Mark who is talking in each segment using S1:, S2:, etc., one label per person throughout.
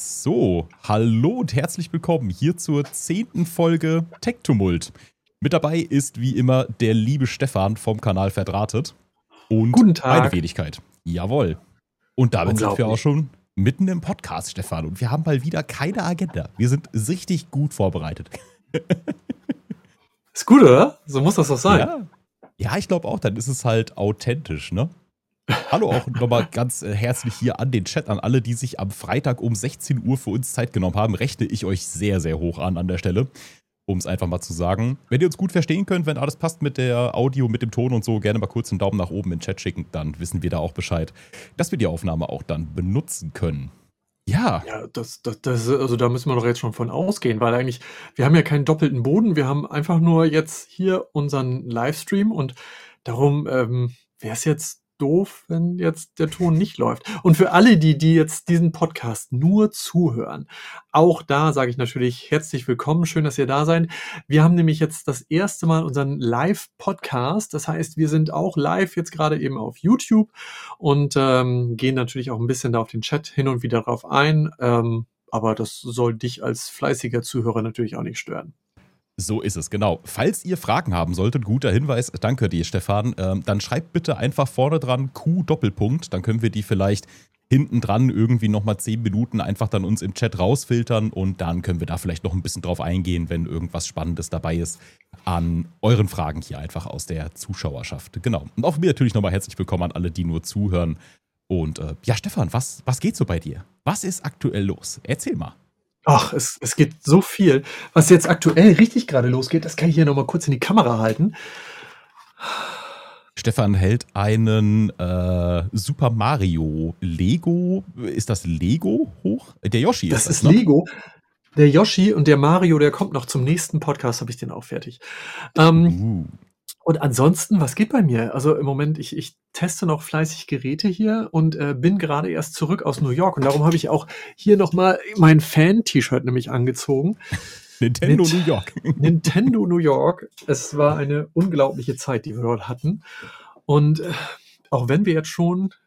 S1: So, hallo und herzlich willkommen hier zur 10. Folge Tech Tumult. Mit dabei ist wie immer der liebe Stefan vom Kanal Verdrahtet und
S2: Guten Tag.
S1: meine Wenigkeit. Jawohl. Und damit sind wir auch
S2: Unglaublich.
S1: schon mitten im Podcast, Stefan. Und wir haben mal wieder keine Agenda. Wir sind richtig gut vorbereitet.
S2: Ist gut, oder? So muss das doch sein.
S1: Ja, ich glaube auch, dann ist es halt authentisch, ne? Hallo auch nochmal ganz herzlich hier an den Chat, an alle, die sich am Freitag um 16 Uhr für uns Zeit genommen haben. Rechne ich euch sehr, sehr hoch an der Stelle, um es einfach mal zu sagen. Wenn ihr uns gut verstehen könnt, wenn alles passt mit der Audio, mit dem Ton und so, gerne mal kurz einen Daumen nach oben in den Chat schicken, dann wissen wir da auch Bescheid, dass wir die Aufnahme auch dann benutzen können. Ja.
S2: Ja, also da müssen wir doch jetzt schon von ausgehen, weil eigentlich, wir haben ja keinen doppelten Boden, wir haben einfach nur jetzt hier unseren Livestream und darum wäre es jetzt doof, wenn jetzt der Ton nicht läuft. Und für alle, die jetzt diesen Podcast nur zuhören, auch da sage ich natürlich herzlich willkommen, schön, dass ihr da seid. Wir haben nämlich jetzt das erste Mal unseren Live-Podcast, das heißt, wir sind auch live jetzt gerade eben auf YouTube und gehen natürlich auch ein bisschen da auf den Chat hin und wieder drauf ein, aber das soll dich als fleißiger Zuhörer natürlich auch nicht stören.
S1: So ist es, genau. Falls ihr Fragen haben solltet, guter Hinweis, danke dir, Stefan, dann schreibt bitte einfach vorne dran Q-Doppelpunkt, dann können wir die vielleicht hinten dran irgendwie nochmal 10 Minuten einfach dann uns im Chat rausfiltern und dann können wir da vielleicht noch ein bisschen drauf eingehen, wenn irgendwas Spannendes dabei ist an euren Fragen hier einfach aus der Zuschauerschaft. Genau. Und auch mir natürlich nochmal herzlich willkommen an alle, die nur zuhören. Und ja, Stefan, was geht so bei dir? Was ist aktuell los? Erzähl mal.
S2: Ach, es geht so viel. Was jetzt aktuell richtig gerade losgeht, das kann ich hier nochmal kurz in die Kamera halten.
S1: Stefan hält einen Super Mario Lego. Ist das Lego hoch? Der Yoshi
S2: Das
S1: ist das,
S2: ist
S1: ne?
S2: Lego. Der Yoshi und der Mario, der kommt noch zum nächsten Podcast, habe ich den auch fertig. Und ansonsten, was geht bei mir? Also im Moment, ich teste noch fleißig Geräte hier und bin gerade erst zurück aus New York. Und darum habe ich auch hier nochmal mein Fan-T-Shirt nämlich angezogen.
S1: Nintendo New York.
S2: Nintendo New York. Es war eine unglaubliche Zeit, die wir dort hatten. Und auch wenn wir jetzt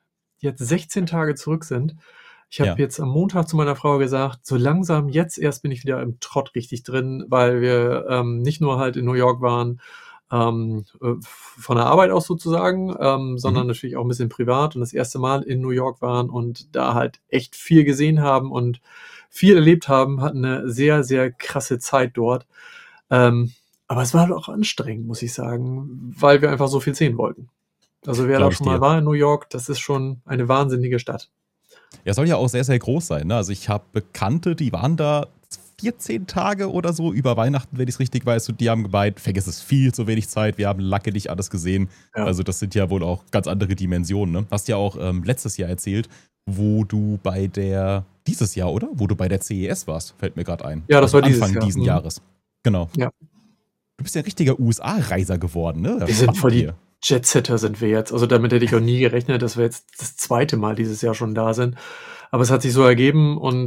S2: 16 Tage zurück sind, ich habe jetzt am Montag zu meiner Frau gesagt, so langsam jetzt erst bin ich wieder im Trott richtig drin, weil wir nicht nur halt in New York waren, von der Arbeit aus sozusagen, sondern natürlich auch ein bisschen privat und das erste Mal in New York waren und da halt echt viel gesehen haben und viel erlebt haben, hatten eine sehr, sehr krasse Zeit dort. Aber es war halt auch anstrengend, muss ich sagen, weil wir einfach so viel sehen wollten. Also wer da schon mal war in New York, das ist schon eine wahnsinnige Stadt.
S1: Ja, soll ja auch sehr, sehr groß sein, ne? Also ich habe Bekannte, die waren da 14 Tage oder so über Weihnachten, wenn ich es richtig weiß, und die haben gemeint, vergiss es, viel zu wenig Zeit, wir haben lange nicht alles gesehen. Ja. Also das sind ja wohl auch ganz andere Dimensionen, ne? Hast ja auch letztes Jahr erzählt, wo du dieses Jahr, oder? Wo du bei der CES warst, fällt mir gerade ein.
S2: Ja, das war
S1: Anfang diesen Jahres. Genau.
S2: Ja.
S1: Du bist ja ein richtiger USA-Reiser geworden, ne?
S2: Wir sind voll die Jet-Setter sind wir jetzt. Also damit hätte ich auch nie gerechnet, dass wir jetzt das zweite Mal dieses Jahr schon da sind. Aber es hat sich so ergeben und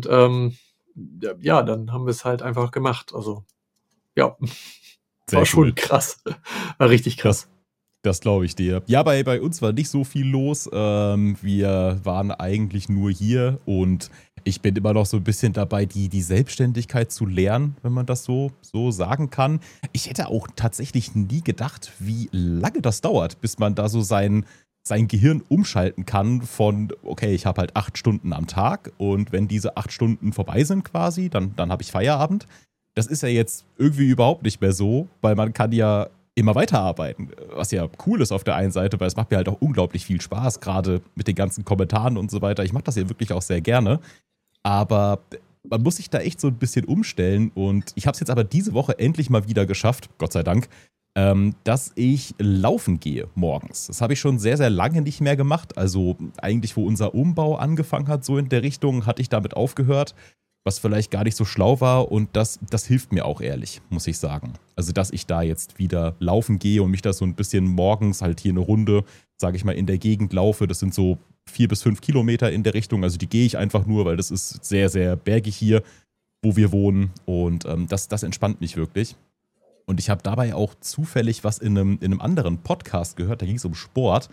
S2: ja, dann haben wir es halt einfach gemacht. Also ja,
S1: sehr
S2: war schon krass. War richtig krass.
S1: Das glaube ich dir. Ja, bei uns war nicht so viel los. Wir waren eigentlich nur hier und ich bin immer noch so ein bisschen dabei, die Selbstständigkeit zu lernen, wenn man das so sagen kann. Ich hätte auch tatsächlich nie gedacht, wie lange das dauert, bis man da so sein Gehirn umschalten kann von, okay, ich habe halt 8 Stunden am Tag und wenn diese 8 Stunden vorbei sind quasi, dann habe ich Feierabend. Das ist ja jetzt irgendwie überhaupt nicht mehr so, weil man kann ja immer weiterarbeiten, was ja cool ist auf der einen Seite, weil es macht mir halt auch unglaublich viel Spaß, gerade mit den ganzen Kommentaren und so weiter. Ich mache das ja wirklich auch sehr gerne, aber man muss sich da echt so ein bisschen umstellen und ich habe es jetzt aber diese Woche endlich mal wieder geschafft, Gott sei Dank, dass ich laufen gehe morgens. Das habe ich schon sehr, sehr lange nicht mehr gemacht, also eigentlich, wo unser Umbau angefangen hat, so in der Richtung, hatte ich damit aufgehört, was vielleicht gar nicht so schlau war und das hilft mir auch ehrlich, muss ich sagen. Also, dass ich da jetzt wieder laufen gehe und mich da so ein bisschen morgens halt hier eine Runde, sage ich mal, in der Gegend laufe. Das sind so 4 bis 5 Kilometer in der Richtung. Also die gehe ich einfach nur, weil das ist sehr, sehr bergig hier, wo wir wohnen und das entspannt mich wirklich. Und ich habe dabei auch zufällig was in einem anderen Podcast gehört, da ging es um Sport.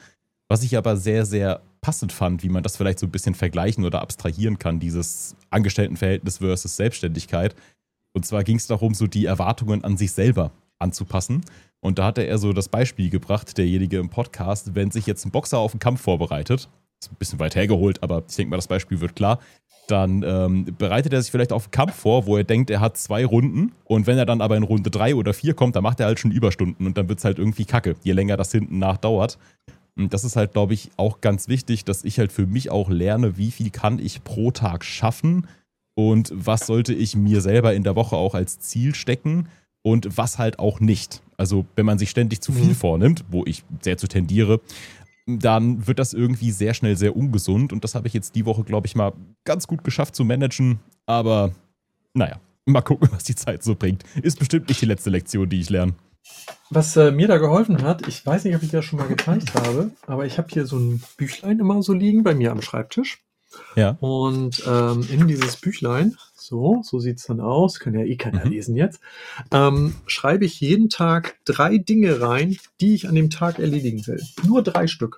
S1: Was ich aber sehr, sehr passend fand, wie man das vielleicht so ein bisschen vergleichen oder abstrahieren kann, dieses Angestelltenverhältnis versus Selbstständigkeit. Und zwar ging es darum, so die Erwartungen an sich selber anzupassen. Und da hatte er so das Beispiel gebracht, derjenige im Podcast, wenn sich jetzt ein Boxer auf einen Kampf vorbereitet, ist ein bisschen weit hergeholt, aber ich denke mal, das Beispiel wird klar, dann bereitet er sich vielleicht auf einen Kampf vor, wo er denkt, er hat 2 Runden und wenn er dann aber in Runde 3 oder 4 kommt, dann macht er halt schon Überstunden und dann wird es halt irgendwie kacke, je länger das hinten nachdauert. Und das ist halt, glaube ich, auch ganz wichtig, dass ich halt für mich auch lerne, wie viel kann ich pro Tag schaffen und was sollte ich mir selber in der Woche auch als Ziel stecken und was halt auch nicht. Also wenn man sich ständig zu viel vornimmt, wo ich sehr zu tendiere, dann wird das irgendwie sehr schnell sehr ungesund und das habe ich jetzt die Woche, glaube ich, mal ganz gut geschafft zu managen, aber naja, mal gucken, was die Zeit so bringt. Ist bestimmt nicht die letzte Lektion, die ich lerne.
S2: Was mir da geholfen hat, ich weiß nicht, ob ich das schon mal gezeigt habe, aber ich habe hier so ein Büchlein immer so liegen bei mir am Schreibtisch.
S1: Ja.
S2: Und in dieses Büchlein, so sieht es dann aus, kann ja eh keiner lesen jetzt, schreibe ich jeden Tag 3 Dinge rein, die ich an dem Tag erledigen will. Nur 3 Stück.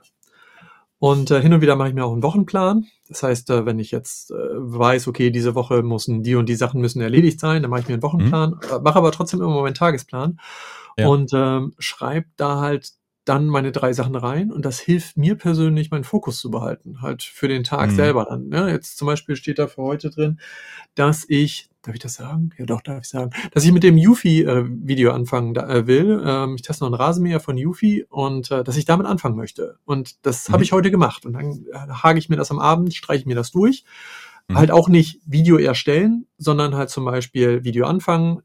S2: Und hin und wieder mache ich mir auch einen Wochenplan. Das heißt, wenn ich jetzt weiß, okay, diese Woche müssen die und die Sachen müssen erledigt sein, dann mache ich mir einen Wochenplan, mache aber trotzdem immer meinen Tagesplan und schreibe da halt dann meine 3 Sachen rein und das hilft mir persönlich, meinen Fokus zu behalten, halt für den Tag selber dann. Ne? Jetzt zum Beispiel steht da für heute drin, dass ich, darf ich das sagen? Ja doch, darf ich sagen, dass ich mit dem Eufy-Video anfangen will. Ich teste noch einen Rasenmäher von Eufy und dass ich damit anfangen möchte. Und das habe ich heute gemacht und dann hake ich mir das am Abend, streiche ich mir das durch. Halt auch nicht Video erstellen, sondern halt zum Beispiel Video anfangen,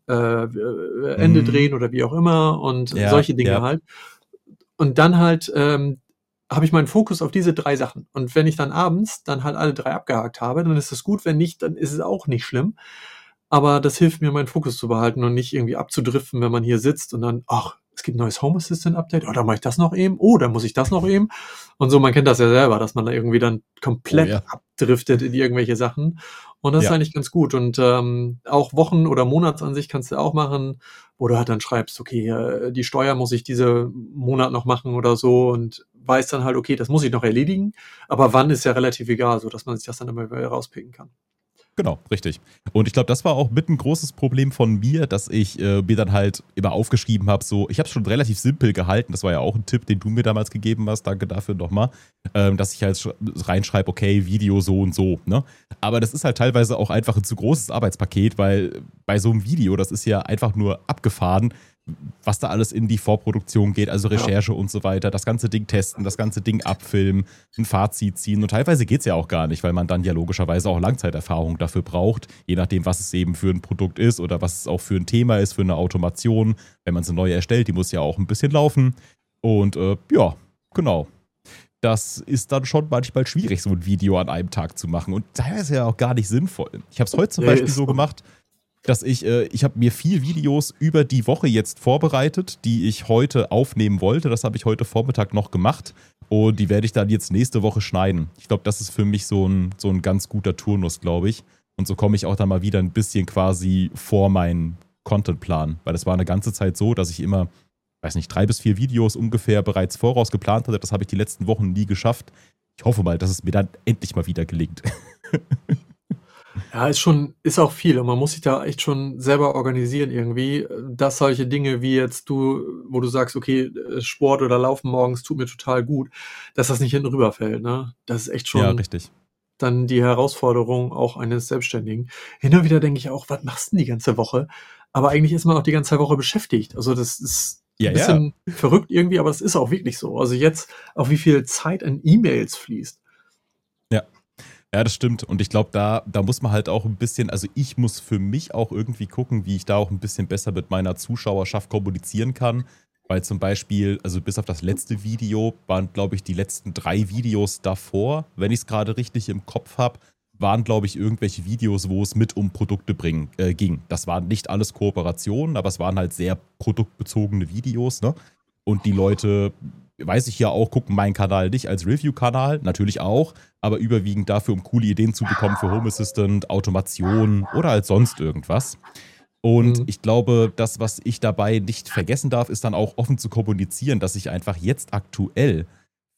S2: Ende drehen oder wie auch immer und solche Dinge halt. Und dann halt habe ich meinen Fokus auf diese 3 Sachen. Und wenn ich dann abends dann halt alle 3 abgehakt habe, dann ist es gut. Wenn nicht, dann ist es auch nicht schlimm. Aber das hilft mir, meinen Fokus zu behalten und nicht irgendwie abzudriften, wenn man hier sitzt und dann, ach, es gibt ein neues Home Assistant Update, oh, dann mache ich das noch eben, oh, dann muss ich das noch eben. Und so, man kennt das ja selber, dass man da irgendwie dann komplett abdriftet in irgendwelche Sachen. Und das ist eigentlich ganz gut. Und auch Wochen- oder Monatsansicht kannst du auch machen, wo du halt dann schreibst, okay, die Steuer muss ich diese Monat noch machen oder so und weißt dann halt, okay, das muss ich noch erledigen. Aber wann ist ja relativ egal, so dass man sich das dann immer wieder rauspicken kann.
S1: Genau, richtig. Und ich glaube, das war auch mit ein großes Problem von mir, dass ich mir dann halt immer aufgeschrieben habe, so, ich habe es schon relativ simpel gehalten, das war ja auch ein Tipp, den du mir damals gegeben hast, danke dafür nochmal, dass ich halt reinschreibe, okay, Video so und so, ne? Aber das ist halt teilweise auch einfach ein zu großes Arbeitspaket, weil bei so einem Video, das ist ja einfach nur abgefahren, was da alles in die Vorproduktion geht, also Recherche und so weiter, das ganze Ding testen, das ganze Ding abfilmen, ein Fazit ziehen und teilweise geht es ja auch gar nicht, weil man dann ja logischerweise auch Langzeiterfahrung dafür braucht, je nachdem, was es eben für ein Produkt ist oder was es auch für ein Thema ist, für eine Automation, wenn man sie neu erstellt, die muss ja auch ein bisschen laufen und ja, genau. Das ist dann schon manchmal schwierig, so ein Video an einem Tag zu machen und teilweise ja auch gar nicht sinnvoll. Ich habe es heute zum Beispiel so gemacht, dass ich habe mir 4 Videos über die Woche jetzt vorbereitet, die ich heute aufnehmen wollte. Das habe ich heute Vormittag noch gemacht und die werde ich dann jetzt nächste Woche schneiden. Ich glaube, das ist für mich so ein ganz guter Turnus, glaube ich. Und so komme ich auch dann mal wieder ein bisschen quasi vor meinen Contentplan, weil das war eine ganze Zeit so, dass ich immer, weiß nicht, 3 bis 4 Videos ungefähr bereits voraus geplant hatte. Das habe ich die letzten Wochen nie geschafft. Ich hoffe mal, dass es mir dann endlich mal wieder gelingt.
S2: Ja, ist auch viel und man muss sich da echt schon selber organisieren irgendwie, dass solche Dinge wie jetzt wo du sagst, okay, Sport oder Laufen morgens tut mir total gut, dass das nicht hinten rüberfällt, ne? Das ist echt schon
S1: richtig.
S2: Dann die Herausforderung auch eines Selbstständigen. Hin und wieder denke ich auch, was machst du denn die ganze Woche? Aber eigentlich ist man auch die ganze Woche beschäftigt. Also das ist ein bisschen verrückt irgendwie, aber das ist auch wirklich so. Also jetzt auch wie viel Zeit an E-Mails fließt.
S1: Ja, das stimmt. Und ich glaube, da muss man halt auch ein bisschen, also ich muss für mich auch irgendwie gucken, wie ich da auch ein bisschen besser mit meiner Zuschauerschaft kommunizieren kann. Weil zum Beispiel, also bis auf das letzte Video, waren, glaube ich, die letzten 3 Videos davor, wenn ich es gerade richtig im Kopf habe, waren, glaube ich, irgendwelche Videos, wo es mit um Produkte ging. Das waren nicht alles Kooperationen, aber es waren halt sehr produktbezogene Videos, ne? Und die Leute, weiß ich ja auch, gucken meinen Kanal nicht als Review-Kanal, natürlich auch, aber überwiegend dafür, um coole Ideen zu bekommen für Home Assistant, Automation oder als sonst irgendwas. Und ich glaube, das, was ich dabei nicht vergessen darf, ist dann auch offen zu kommunizieren, dass ich einfach jetzt aktuell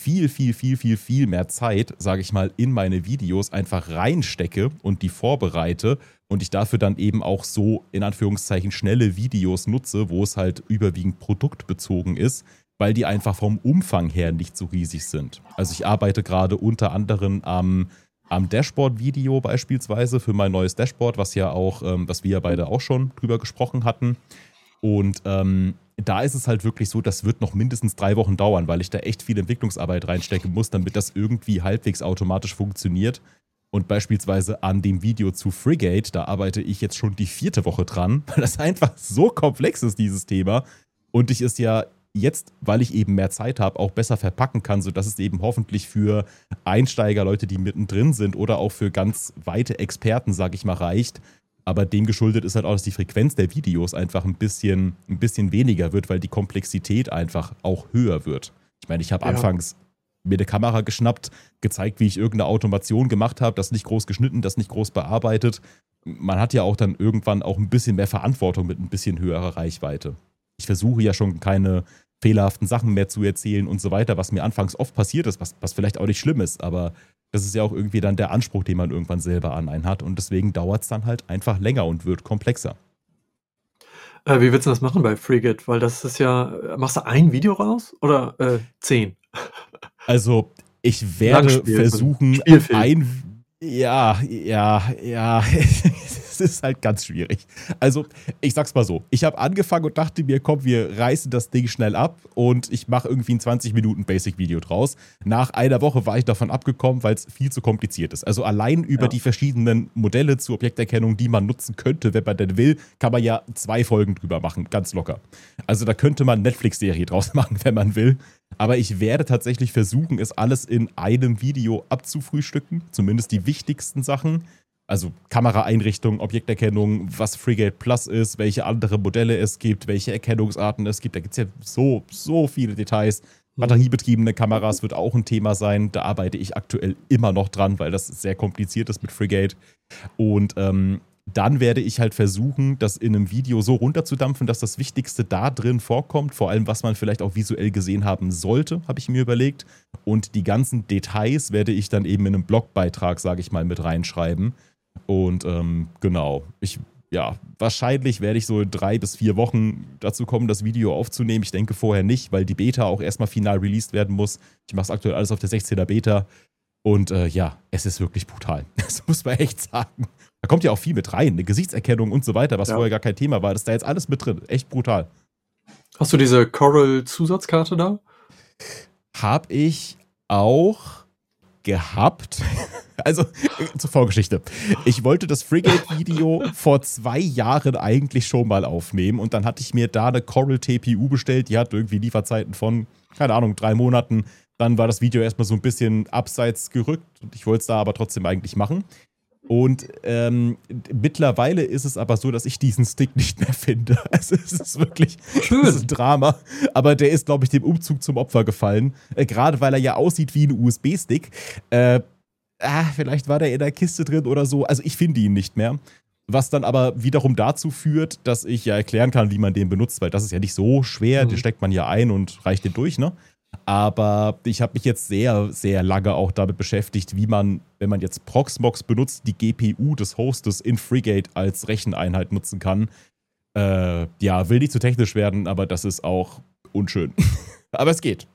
S1: viel, viel, viel, viel, viel mehr Zeit, sage ich mal, in meine Videos einfach reinstecke und die vorbereite und ich dafür dann eben auch so in Anführungszeichen schnelle Videos nutze, wo es halt überwiegend produktbezogen ist, weil die einfach vom Umfang her nicht so riesig sind. Also ich arbeite gerade unter anderem am Dashboard-Video beispielsweise für mein neues Dashboard, was ja auch, was wir ja beide auch schon drüber gesprochen hatten. Und da ist es halt wirklich so, das wird noch mindestens 3 Wochen dauern, weil ich da echt viel Entwicklungsarbeit reinstecken muss, damit das irgendwie halbwegs automatisch funktioniert. Und beispielsweise an dem Video zu Frigate, da arbeite ich jetzt schon die 4. Woche dran, weil das einfach so komplex ist, dieses Thema. Und ich es ja jetzt, weil ich eben mehr Zeit habe, auch besser verpacken kann, sodass es eben hoffentlich für Einsteiger, Leute, die mittendrin sind oder auch für ganz weite Experten, sag ich mal, reicht. Aber dem geschuldet ist halt auch, dass die Frequenz der Videos einfach ein bisschen weniger wird, weil die Komplexität einfach auch höher wird. Ich meine, ich habe anfangs mir eine Kamera geschnappt, gezeigt, wie ich irgendeine Automation gemacht habe, das nicht groß geschnitten, das nicht groß bearbeitet. Man hat ja auch dann irgendwann auch ein bisschen mehr Verantwortung mit ein bisschen höherer Reichweite. Ich versuche ja schon keine fehlerhaften Sachen mehr zu erzählen und so weiter, was mir anfangs oft passiert ist, was vielleicht auch nicht schlimm ist, aber das ist ja auch irgendwie dann der Anspruch, den man irgendwann selber an einen hat und deswegen dauert es dann halt einfach länger und wird komplexer.
S2: Wie willst du das machen bei Frigate? Weil das ist ja, machst du ein Video raus oder 10?
S1: Also ich werde versuchen, es ist halt ganz schwierig. Also, ich sag's mal so, ich habe angefangen und dachte mir, komm, wir reißen das Ding schnell ab und ich mache irgendwie ein 20 Minuten Basic-Video draus. Nach einer Woche war ich davon abgekommen, weil es viel zu kompliziert ist. Also allein über die verschiedenen Modelle zur Objekterkennung, die man nutzen könnte, wenn man denn will, kann man ja 2 Folgen drüber machen, ganz locker. Also da könnte man eine Netflix-Serie draus machen, wenn man will. Aber ich werde tatsächlich versuchen, es alles in einem Video abzufrühstücken, zumindest die wichtigsten Sachen. Also Kameraeinrichtung, Objekterkennung, was Frigate Plus ist, welche andere Modelle es gibt, welche Erkennungsarten es gibt. Da gibt es ja so viele Details. Batteriebetriebene Kameras wird auch ein Thema sein. Da arbeite ich aktuell immer noch dran, weil das sehr kompliziert ist mit Frigate. Und dann werde ich halt versuchen, das in einem Video so runterzudampfen, dass das Wichtigste da drin vorkommt. Vor allem, was man vielleicht auch visuell gesehen haben sollte, habe ich mir überlegt. Und die ganzen Details werde ich dann eben in einem Blogbeitrag, sage ich mal, mit reinschreiben. Und genau, wahrscheinlich werde ich so in 3 bis 4 Wochen dazu kommen, das Video aufzunehmen. Ich denke vorher nicht, weil die Beta auch erstmal final released werden muss. Ich mache es aktuell alles auf der 16er Beta. Und es ist wirklich brutal. Das muss man echt sagen. Da kommt ja auch viel mit rein, eine Gesichtserkennung und so weiter, was vorher gar kein Thema war. Das ist da jetzt alles mit drin. Echt brutal.
S2: Hast du diese Coral-Zusatzkarte da?
S1: Hab ich auch gehabt. Also, zur Vorgeschichte. Ich wollte das Frigate-Video vor 2 Jahren eigentlich schon mal aufnehmen und dann hatte ich mir da eine Coral TPU bestellt. Die hat irgendwie Lieferzeiten von, keine Ahnung, 3 Monaten. Dann war das Video erstmal so ein bisschen abseits gerückt und ich wollte es da aber trotzdem eigentlich machen. Und mittlerweile ist es aber so, dass ich diesen Stick nicht mehr finde. Also es ist wirklich ein Drama. Aber der ist, glaube ich, dem Umzug zum Opfer gefallen. Gerade weil er ja aussieht wie ein USB-Stick. Vielleicht war der in der Kiste drin oder so. Also ich finde ihn nicht mehr. Was dann aber wiederum dazu führt, dass ich ja erklären kann, wie man den benutzt. Weil das ist ja nicht so schwer. Den steckt man ja ein und reicht den durch, ne? Aber ich habe mich jetzt sehr, sehr lange auch damit beschäftigt, wie man, wenn man jetzt Proxmox benutzt, die GPU des Hostes in Frigate als Recheneinheit nutzen kann. Will nicht zu technisch werden, aber das ist auch unschön. Aber es geht.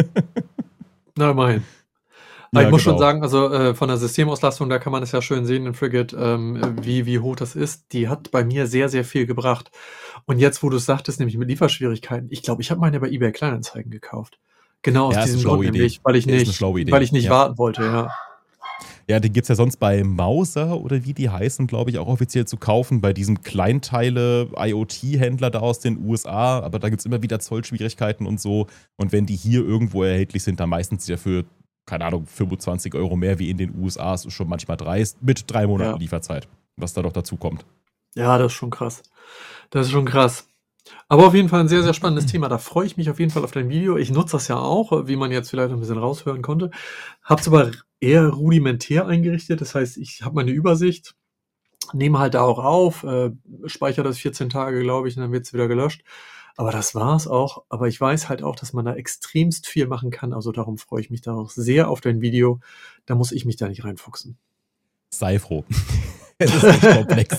S2: Na, immerhin. Ich muss schon sagen, also von der Systemauslastung, da kann man es ja schön sehen in Frigate, wie hoch das ist. Die hat bei mir sehr, sehr viel gebracht. Und jetzt, wo du es sagtest, nämlich mit Lieferschwierigkeiten, ich glaube, ich habe meine bei eBay Kleinanzeigen gekauft. Genau aus diesem Grund, nämlich, weil ich nicht warten wollte, ja.
S1: Ja, den gibt es ja sonst bei Mouser oder wie die heißen, glaube ich, auch offiziell zu kaufen, bei diesem Kleinteile-IoT-Händler da aus den USA. Aber da gibt es immer wieder Zollschwierigkeiten und so. Und wenn die hier irgendwo erhältlich sind, dann meistens ja für, keine Ahnung, 25 € mehr wie in den USA. Das ist schon manchmal dreist, mit 3 Monaten Lieferzeit, was da doch dazu kommt.
S2: Ja, das ist schon krass. Aber auf jeden Fall ein sehr, sehr spannendes Thema. Da freue ich mich auf jeden Fall auf dein Video. Ich nutze das ja auch, wie man jetzt vielleicht ein bisschen raushören konnte. Habe es aber eher rudimentär eingerichtet. Das heißt, ich habe meine Übersicht, nehme halt da auch auf, speichere das 14 Tage, glaube ich, und dann wird es wieder gelöscht. Aber das war's auch. Aber ich weiß halt auch, dass man da extremst viel machen kann. Also darum freue ich mich da auch sehr auf dein Video. Da muss ich mich da nicht reinfuchsen.
S1: Sei froh. Es ist nicht komplex.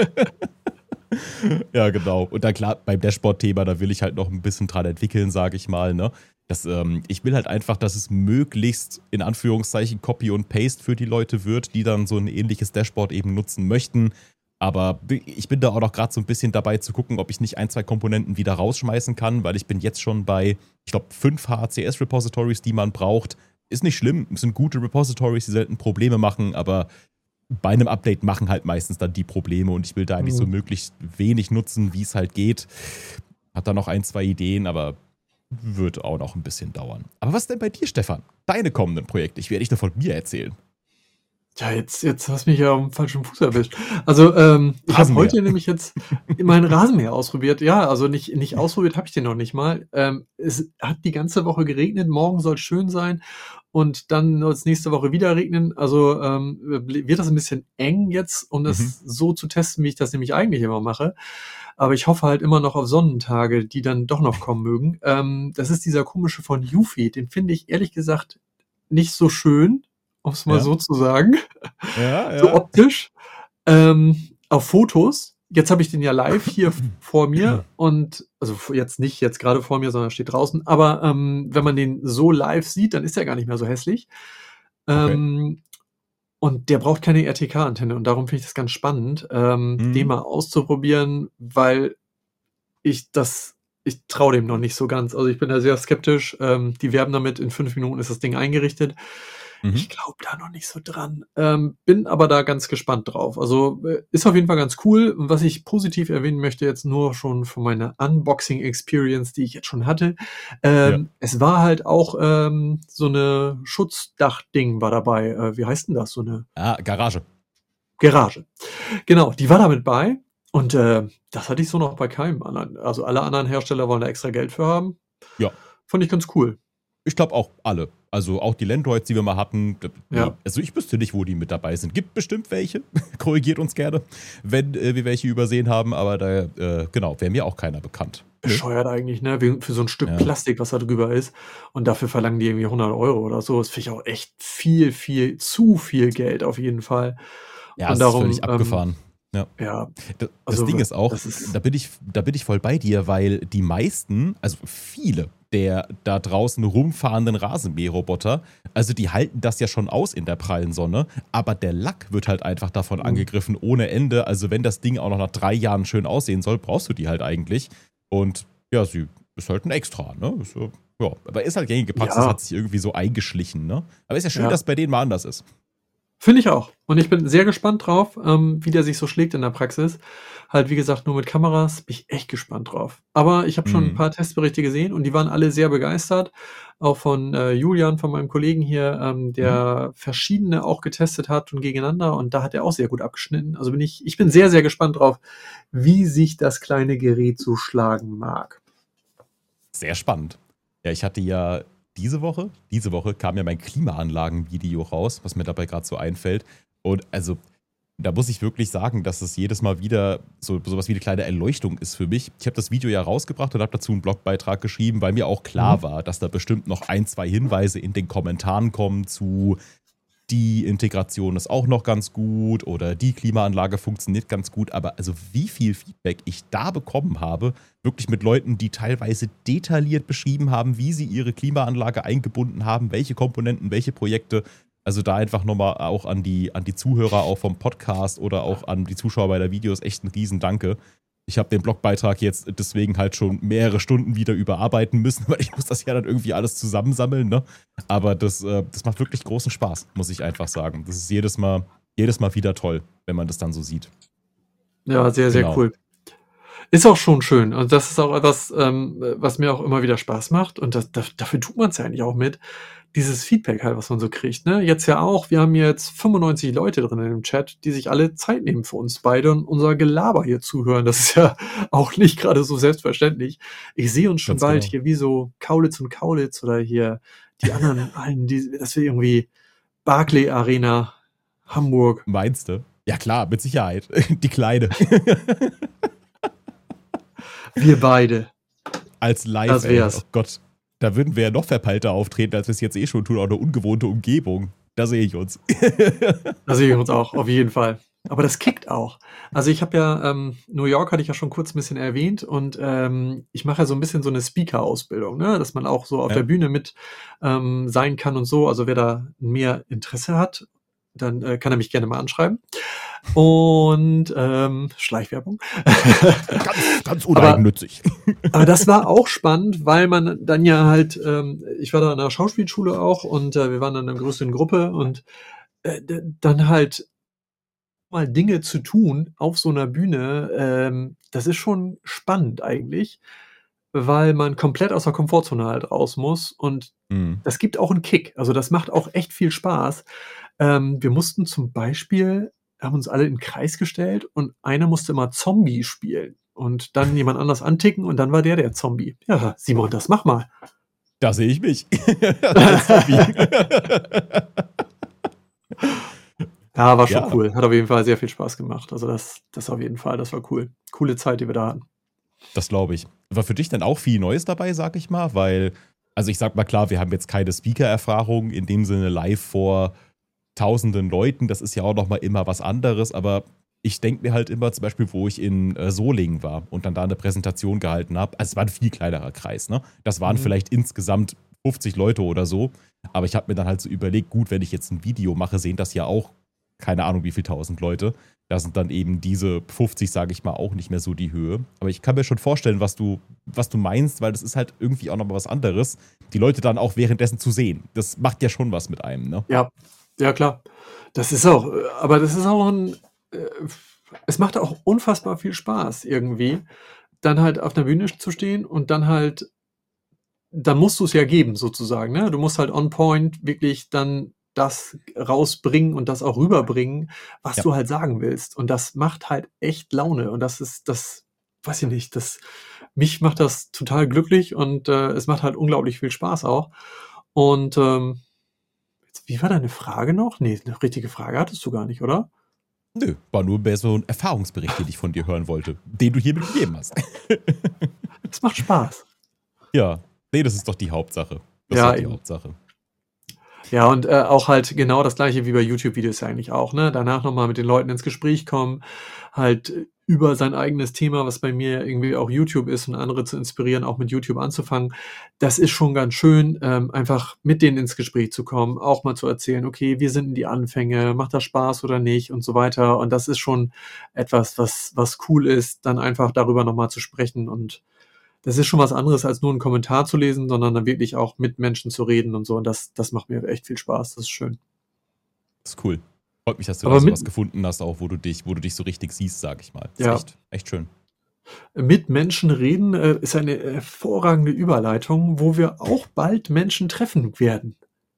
S1: Ja, genau. Und dann klar, beim Dashboard-Thema, da will ich halt noch ein bisschen dran entwickeln, sage ich mal. Ne? Ich will halt einfach, dass es möglichst in Anführungszeichen Copy und Paste für die Leute wird, die dann so ein ähnliches Dashboard eben nutzen möchten. Aber ich bin da auch noch gerade so ein bisschen dabei zu gucken, ob ich nicht ein, zwei Komponenten wieder rausschmeißen kann, weil ich bin jetzt schon bei, ich glaube, 5 HCS-Repositories, die man braucht. Ist nicht schlimm, es sind gute Repositories, die selten Probleme machen, aber bei einem Update machen halt meistens dann die Probleme und ich will da eigentlich so möglichst wenig nutzen, wie es halt geht. Hat da noch ein, zwei Ideen, aber wird auch noch ein bisschen dauern. Aber was denn bei dir, Stefan? Deine kommenden Projekte? Ich werde nicht nur von mir erzählen.
S2: Ja, jetzt hast du mich ja auf dem falschen Fuß erwischt. Also, ich habe heute nämlich jetzt meinen Rasenmäher ausprobiert. Ja, also nicht ausprobiert habe ich den noch nicht mal. Es hat die ganze Woche geregnet, morgen soll es schön sein und dann soll es nächste Woche wieder regnen. Also wird das ein bisschen eng jetzt, um das so zu testen, wie ich das nämlich eigentlich immer mache. Aber ich hoffe halt immer noch auf Sonnentage, die dann doch noch kommen mögen. Das ist dieser komische von Eufy. Den finde ich ehrlich gesagt nicht so schön, um es mal so zu sagen.
S1: Ja.
S2: So optisch. Auf Fotos. Jetzt habe ich den ja live hier vor mir und, also jetzt nicht jetzt gerade vor mir, sondern steht draußen. Aber wenn man den so live sieht, dann ist er gar nicht mehr so hässlich. Okay. Und der braucht keine RTK-Antenne und darum finde ich das ganz spannend, den mal auszuprobieren, weil ich traue dem noch nicht so ganz. Also ich bin da sehr skeptisch. Die werben damit, in 5 Minuten ist das Ding eingerichtet. Ich glaube da noch nicht so dran. Bin aber da ganz gespannt drauf. Also ist auf jeden Fall ganz cool. Was ich positiv erwähnen möchte, jetzt nur schon von meiner Unboxing-Experience, die ich jetzt schon hatte. Es war halt auch so eine Schutzdach-Ding war dabei. Wie heißt denn das? So eine
S1: Garage.
S2: Garage. Genau, die war damit bei. Und das hatte ich so noch bei keinem anderen. Also alle anderen Hersteller wollen da extra Geld für haben.
S1: Ja.
S2: Fand ich ganz cool.
S1: Ich glaube auch alle. Also auch die Landroids, die wir mal hatten.
S2: Ja.
S1: Also ich wüsste nicht, wo die mit dabei sind. Gibt bestimmt welche. Korrigiert uns gerne, wenn wir welche übersehen haben. Aber da, genau, wäre mir auch keiner bekannt.
S2: Bescheuert eigentlich, ne? Für so ein Stück Plastik, was da drüber ist. Und dafür verlangen die irgendwie 100 € oder so. Das finde ich auch echt zu viel Geld auf jeden Fall.
S1: Ja, und darum, ist völlig abgefahren.
S2: Ja.
S1: Das Ding ist auch, da bin ich voll bei dir, weil die meisten, also viele der da draußen rumfahrenden Rasenmäherroboter, also die halten das ja schon aus in der prallen Sonne, aber der Lack wird halt einfach davon angegriffen ohne Ende. Also wenn das Ding auch noch nach 3 Jahren schön aussehen soll, brauchst du die halt eigentlich. Und ja, sie ist halt ein Extra, ne? So, ja, aber ist halt gängige Praxis, hat sich irgendwie so eingeschlichen, ne? Aber ist ja schön, dass es bei denen mal anders ist.
S2: Finde ich auch. Und ich bin sehr gespannt drauf, wie der sich so schlägt in der Praxis. Halt, wie gesagt, nur mit Kameras bin ich echt gespannt drauf. Aber ich habe schon ein paar Testberichte gesehen und die waren alle sehr begeistert. Auch von Julian, von meinem Kollegen hier, der verschiedene auch getestet hat und gegeneinander. Und da hat er auch sehr gut abgeschnitten. Also ich bin sehr, sehr gespannt drauf, wie sich das kleine Gerät so schlagen mag.
S1: Sehr spannend. Ja, ich hatte ja diese Woche kam ja mein Klimaanlagen-Video raus, was mir dabei gerade so einfällt. Und also, da muss ich wirklich sagen, dass es jedes Mal wieder sowas wie eine kleine Erleuchtung ist für mich. Ich habe das Video ja rausgebracht und habe dazu einen Blogbeitrag geschrieben, weil mir auch klar war, dass da bestimmt noch 1, 2 Hinweise in den Kommentaren kommen zu die Integration ist auch noch ganz gut oder die Klimaanlage funktioniert ganz gut, aber also wie viel Feedback ich da bekommen habe, wirklich mit Leuten, die teilweise detailliert beschrieben haben, wie sie ihre Klimaanlage eingebunden haben, welche Komponenten, welche Projekte, also da einfach nochmal auch an die Zuhörer auch vom Podcast oder auch an die Zuschauer bei der Videos echt ein Riesendanke. Ich habe den Blogbeitrag jetzt deswegen halt schon mehrere Stunden wieder überarbeiten müssen, weil ich muss das ja dann irgendwie alles zusammensammeln, ne? Aber das macht wirklich großen Spaß, muss ich einfach sagen. Das ist jedes Mal wieder toll, wenn man das dann so sieht.
S2: Ja, sehr, sehr cool. Ist auch schon schön. Und das ist auch etwas, was mir auch immer wieder Spaß macht. Und dafür tut man es ja eigentlich auch mit. Dieses Feedback halt, was man so kriegt, ne? Jetzt ja auch, wir haben jetzt 95 Leute drin in dem Chat, die sich alle Zeit nehmen für uns beide und unser Gelaber hier zuhören. Das ist ja auch nicht gerade so selbstverständlich. Ich sehe uns schon bald hier wie so Kaulitz und Kaulitz oder hier die anderen allen, das wir irgendwie Barclay Arena, Hamburg.
S1: Meinst du? Ja klar, mit Sicherheit. Die Kleine.
S2: Wir beide.
S1: Als Live,
S2: Das wär's.
S1: Oh Gott. Da würden wir ja noch verpeilter auftreten, als wir es jetzt eh schon tun. Auch eine ungewohnte Umgebung. Da sehe ich uns.
S2: Da sehe ich uns auch, auf jeden Fall. Aber das kickt auch. Also ich habe ja, New York hatte ich ja schon kurz ein bisschen erwähnt und ich mache ja so ein bisschen so eine Speaker-Ausbildung, ne? Dass man auch so auf der Bühne mit sein kann und so. Also wer da mehr Interesse hat, dann kann er mich gerne mal anschreiben. Und Schleichwerbung.
S1: Ganz uneigennützig.
S2: Aber das war auch spannend, weil man dann ja halt, ich war da in einer Schauspielschule auch und wir waren dann in einer größeren Gruppe und dann halt mal Dinge zu tun auf so einer Bühne, das ist schon spannend eigentlich, weil man komplett aus der Komfortzone halt raus muss und das gibt auch einen Kick. Also, das macht auch echt viel Spaß. Wir mussten zum Beispiel haben uns alle in 'n Kreis gestellt und einer musste immer Zombie spielen und dann jemand anders anticken und dann war der Zombie. Ja, Simon, das mach mal.
S1: Da sehe ich mich. Als Zombie.
S2: Ja, war schon cool. Hat auf jeden Fall sehr viel Spaß gemacht. Also das auf jeden Fall, das war cool. Coole Zeit, die wir da hatten.
S1: Das glaube ich. War für dich dann auch viel Neues dabei, sag ich mal? Weil, also ich sag mal klar, wir haben jetzt keine Speaker-Erfahrung in dem Sinne live vor tausenden Leuten. Das ist ja auch nochmal immer was anderes. Aber ich denke mir halt immer zum Beispiel, wo ich in Solingen war und dann da eine Präsentation gehalten habe. Also es war ein viel kleinerer Kreis, ne? Das waren vielleicht insgesamt 50 Leute oder so. Aber ich habe mir dann halt so überlegt, gut, wenn ich jetzt ein Video mache, sehen das ja auch keine Ahnung wie viel tausend Leute. Da sind dann eben diese 50, sage ich mal, auch nicht mehr so die Höhe. Aber ich kann mir schon vorstellen, was du meinst, weil das ist halt irgendwie auch nochmal was anderes, die Leute dann auch währenddessen zu sehen. Das macht ja schon was mit einem, ne?
S2: Ja, ja klar. Das ist auch, aber das ist auch es macht auch unfassbar viel Spaß irgendwie, dann halt auf der Bühne zu stehen und dann musst du es ja geben sozusagen, ne? Du musst halt on point wirklich dann das rausbringen und das auch rüberbringen, was du halt sagen willst. Und das macht halt echt Laune. Und das weiß ich nicht, mich macht das total glücklich und es macht halt unglaublich viel Spaß auch. Und wie war deine Frage noch? Nee, eine richtige Frage hattest du gar nicht, oder?
S1: Nö, war nur mehr so ein Erfahrungsbericht, den ich von dir hören wollte, den du hier mitgegeben hast.
S2: Es macht Spaß.
S1: Ja, nee, das ist doch die Hauptsache. Das ist doch die Hauptsache.
S2: Ja, und auch halt genau das Gleiche wie bei YouTube-Videos ja eigentlich auch, ne? Danach nochmal mit den Leuten ins Gespräch kommen, halt über sein eigenes Thema, was bei mir irgendwie auch YouTube ist und andere zu inspirieren, auch mit YouTube anzufangen. Das ist schon ganz schön, einfach mit denen ins Gespräch zu kommen, auch mal zu erzählen, okay, wie sind denn die Anfänge, macht das Spaß oder nicht und so weiter. Und das ist schon etwas, was cool ist, dann einfach darüber nochmal zu sprechen und das ist schon was anderes, als nur einen Kommentar zu lesen, sondern dann wirklich auch mit Menschen zu reden und so. Und das macht mir echt viel Spaß. Das ist schön.
S1: Das ist cool. Freut mich, dass du da sowas gefunden hast, auch wo du dich so richtig siehst, sag ich mal. Das ist echt schön.
S2: Mit Menschen reden ist eine hervorragende Überleitung, wo wir auch bald Menschen treffen werden.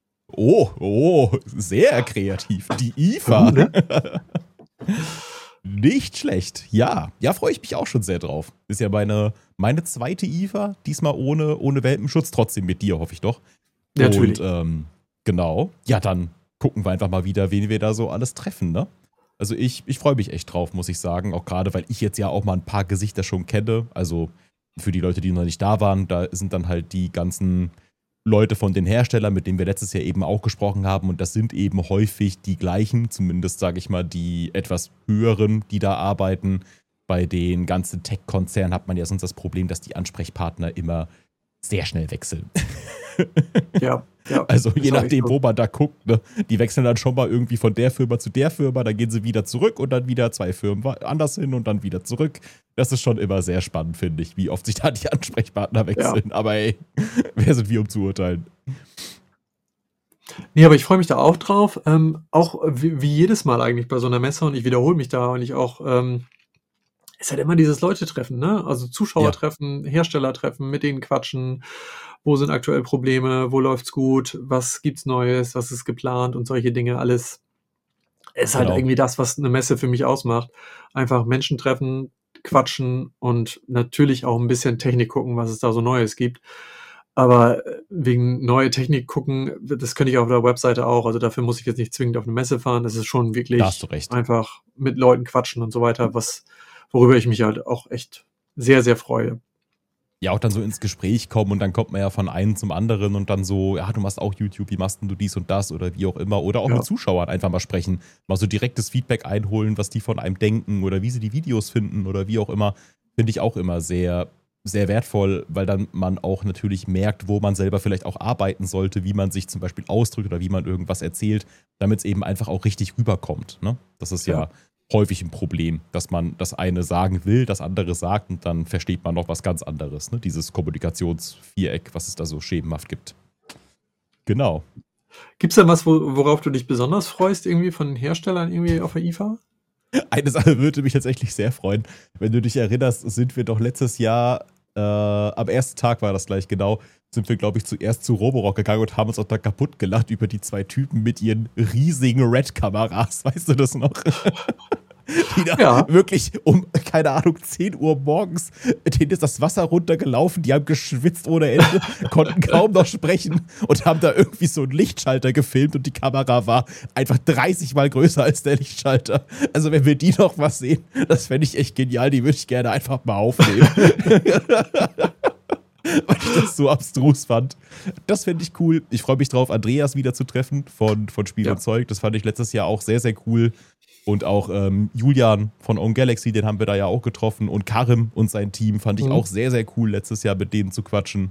S1: Oh, sehr kreativ. Die IFA.
S2: Ne?
S1: Nicht schlecht. Ja, freue ich mich auch schon sehr drauf. Ist ja meine zweite IFA, diesmal ohne Welpenschutz, trotzdem mit dir, hoffe ich doch.
S2: Natürlich.
S1: Und genau, ja, dann gucken wir einfach mal wieder, wen wir da so alles treffen, ne? Also ich freue mich echt drauf, muss ich sagen. Auch gerade, weil ich jetzt ja auch mal ein paar Gesichter schon kenne. Also für die Leute, die noch nicht da waren, da sind dann halt die ganzen Leute von den Herstellern, mit denen wir letztes Jahr eben auch gesprochen haben. Und das sind eben häufig die gleichen, zumindest sage ich mal die etwas höheren, die da arbeiten. Bei den ganzen Tech-Konzernen hat man ja sonst das Problem, dass die Ansprechpartner immer sehr schnell wechseln.
S2: Ja.
S1: Also je nachdem, wo man da guckt, ne? Die wechseln dann schon mal irgendwie von der Firma zu der Firma, dann gehen sie wieder zurück und dann wieder 2 Firmen anders hin und dann wieder zurück. Das ist schon immer sehr spannend, finde ich, wie oft sich da die Ansprechpartner wechseln. Ja. Aber ey, wer sind wir, um zu urteilen?
S2: Nee, aber ich freue mich da auch drauf. Auch wie jedes Mal eigentlich bei so einer Messe und ich wiederhole mich da und ich auch ist halt immer dieses Leute-Treffen, ne? Also Zuschauertreffen, Herstellertreffen, mit denen quatschen, wo sind aktuell Probleme, wo läuft's gut, was gibt's Neues, was ist geplant und solche Dinge, alles ist halt irgendwie das, was eine Messe für mich ausmacht. Einfach Menschen treffen, quatschen und natürlich auch ein bisschen Technik gucken, was es da so Neues gibt. Aber wegen neue Technik gucken, das könnte ich auf der Webseite auch. Also dafür muss ich jetzt nicht zwingend auf eine Messe fahren. Das ist schon wirklich einfach mit Leuten quatschen und so weiter, worüber ich mich halt auch echt sehr, sehr freue.
S1: ja auch dann so ins Gespräch kommen und dann kommt man ja von einem zum anderen und dann so, ja, du machst auch YouTube, wie machst denn du dies und das oder wie auch immer. Oder auch
S2: Ja.
S1: mit Zuschauern einfach mal sprechen, mal so direktes Feedback einholen, was die von einem denken oder wie sie die Videos finden oder wie auch immer. Finde ich auch immer sehr, sehr wertvoll, weil dann man auch natürlich merkt, wo man selber vielleicht auch arbeiten sollte, wie man sich zum Beispiel ausdrückt oder wie man irgendwas erzählt, damit es eben einfach auch richtig rüberkommt. Ne? Das ist ja häufig ein Problem, dass man das eine sagen will, das andere sagt und dann versteht man noch was ganz anderes. Ne? Dieses Kommunikationsviereck, was es da so schemenhaft gibt. Genau.
S2: Gibt es denn was, worauf du dich besonders freust, irgendwie von den Herstellern irgendwie auf der IFA?
S1: Eine Sache würde mich tatsächlich sehr freuen. Wenn du dich erinnerst, sind wir doch letztes Jahr, am ersten Tag war das gleich genau, sind wir, glaube ich, zuerst zu Roborock gegangen und haben uns auch da kaputt gelacht über die 2 Typen mit ihren riesigen Red-Kameras. Weißt du das noch? Die da wirklich um, keine Ahnung, 10 Uhr morgens, denen ist das Wasser runtergelaufen, die haben geschwitzt ohne Ende, konnten kaum noch sprechen und haben da irgendwie so einen Lichtschalter gefilmt und die Kamera war einfach 30 Mal größer als der Lichtschalter. Also wenn wir die noch was sehen, das fände ich echt genial, die würde ich gerne einfach mal aufnehmen. Weil ich das so abstrus fand. Das fände ich cool. Ich freue mich drauf, Andreas wieder zu treffen von Spiel und Zeug. Das fand ich letztes Jahr auch sehr, sehr cool. Und auch Julian von Own Galaxy, den haben wir da ja auch getroffen. Und Karim und sein Team fand ich auch sehr, sehr cool, letztes Jahr mit denen zu quatschen.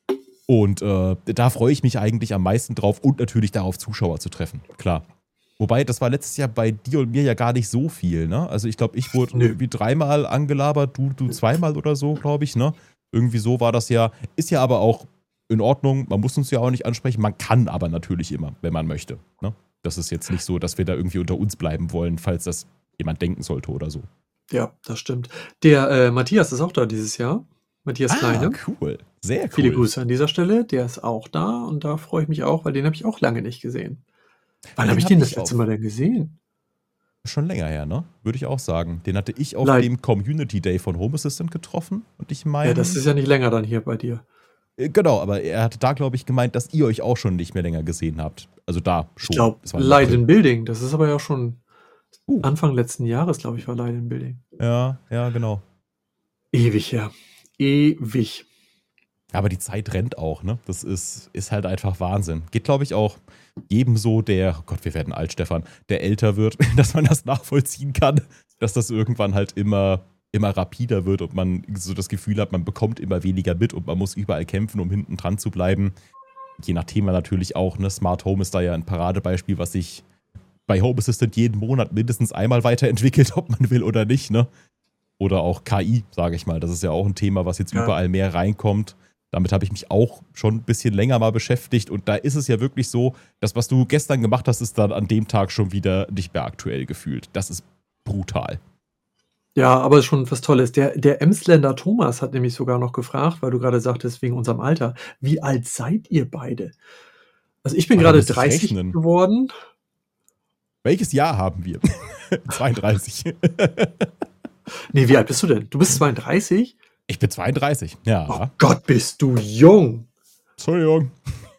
S1: Und da freue ich mich eigentlich am meisten drauf und natürlich darauf, Zuschauer zu treffen. Klar. Wobei, das war letztes Jahr bei dir und mir ja gar nicht so viel, ne? Also ich glaube, ich wurde irgendwie 3-mal angelabert, du 2-mal oder so, glaube ich, ne? Irgendwie so war das ja. Ist ja aber auch in Ordnung. Man muss uns ja auch nicht ansprechen. Man kann aber natürlich immer, wenn man möchte. Ne? Das ist jetzt nicht so, dass wir da irgendwie unter uns bleiben wollen, falls das jemand denken sollte oder so.
S2: Ja, das stimmt. Der Matthias ist auch da dieses Jahr. Matthias Kleine.
S1: Cool. Sehr cool.
S2: Viele Grüße an dieser Stelle. Der ist auch da und da freue ich mich auch, weil den habe ich auch lange nicht gesehen. Wann habe ich den das letzte Mal denn gesehen?
S1: Schon länger her, ne? Würde ich auch sagen. Den hatte ich auf dem Community Day von Home Assistant getroffen. Und ich meine.
S2: Ja, das ist ja nicht länger dann hier bei dir.
S1: Genau, aber er hatte da, glaube ich, gemeint, dass ihr euch auch schon nicht mehr länger gesehen habt. Also da schon.
S2: Ich glaube, Leiden Building. Das ist aber ja schon Anfang letzten Jahres, glaube ich, war Leiden Building.
S1: Ja, genau.
S2: Ewig her. Ewig.
S1: Aber die Zeit rennt auch, ne? Das ist halt einfach Wahnsinn. Geht, glaube ich, auch jedem so, oh Gott, wir werden alt, Stefan, der älter wird, dass man das nachvollziehen kann, dass das irgendwann halt immer rapider wird und man so das Gefühl hat, man bekommt immer weniger mit und man muss überall kämpfen, um hinten dran zu bleiben. Je nach Thema natürlich auch, ne? Smart Home ist da ja ein Paradebeispiel, was sich bei Home Assistant jeden Monat mindestens einmal weiterentwickelt, ob man will oder nicht, ne? Oder auch KI, sage ich mal. Das ist ja auch ein Thema, was jetzt überall mehr reinkommt. Damit habe ich mich auch schon ein bisschen länger mal beschäftigt und da ist es ja wirklich so, dass was du gestern gemacht hast, ist dann an dem Tag schon wieder nicht mehr aktuell gefühlt. Das ist brutal.
S2: Ja, aber es ist schon was Tolles. Der Emsländer Thomas hat nämlich sogar noch gefragt, weil du gerade sagtest, wegen unserem Alter, wie alt seid ihr beide? Also ich bin gerade 30 geworden.
S1: Welches Jahr haben wir? 32.
S2: Nee, wie alt bist du denn? Du bist 32?
S1: Ich bin 32, ja.
S2: Oh Gott, bist du jung.
S1: Entschuldigung.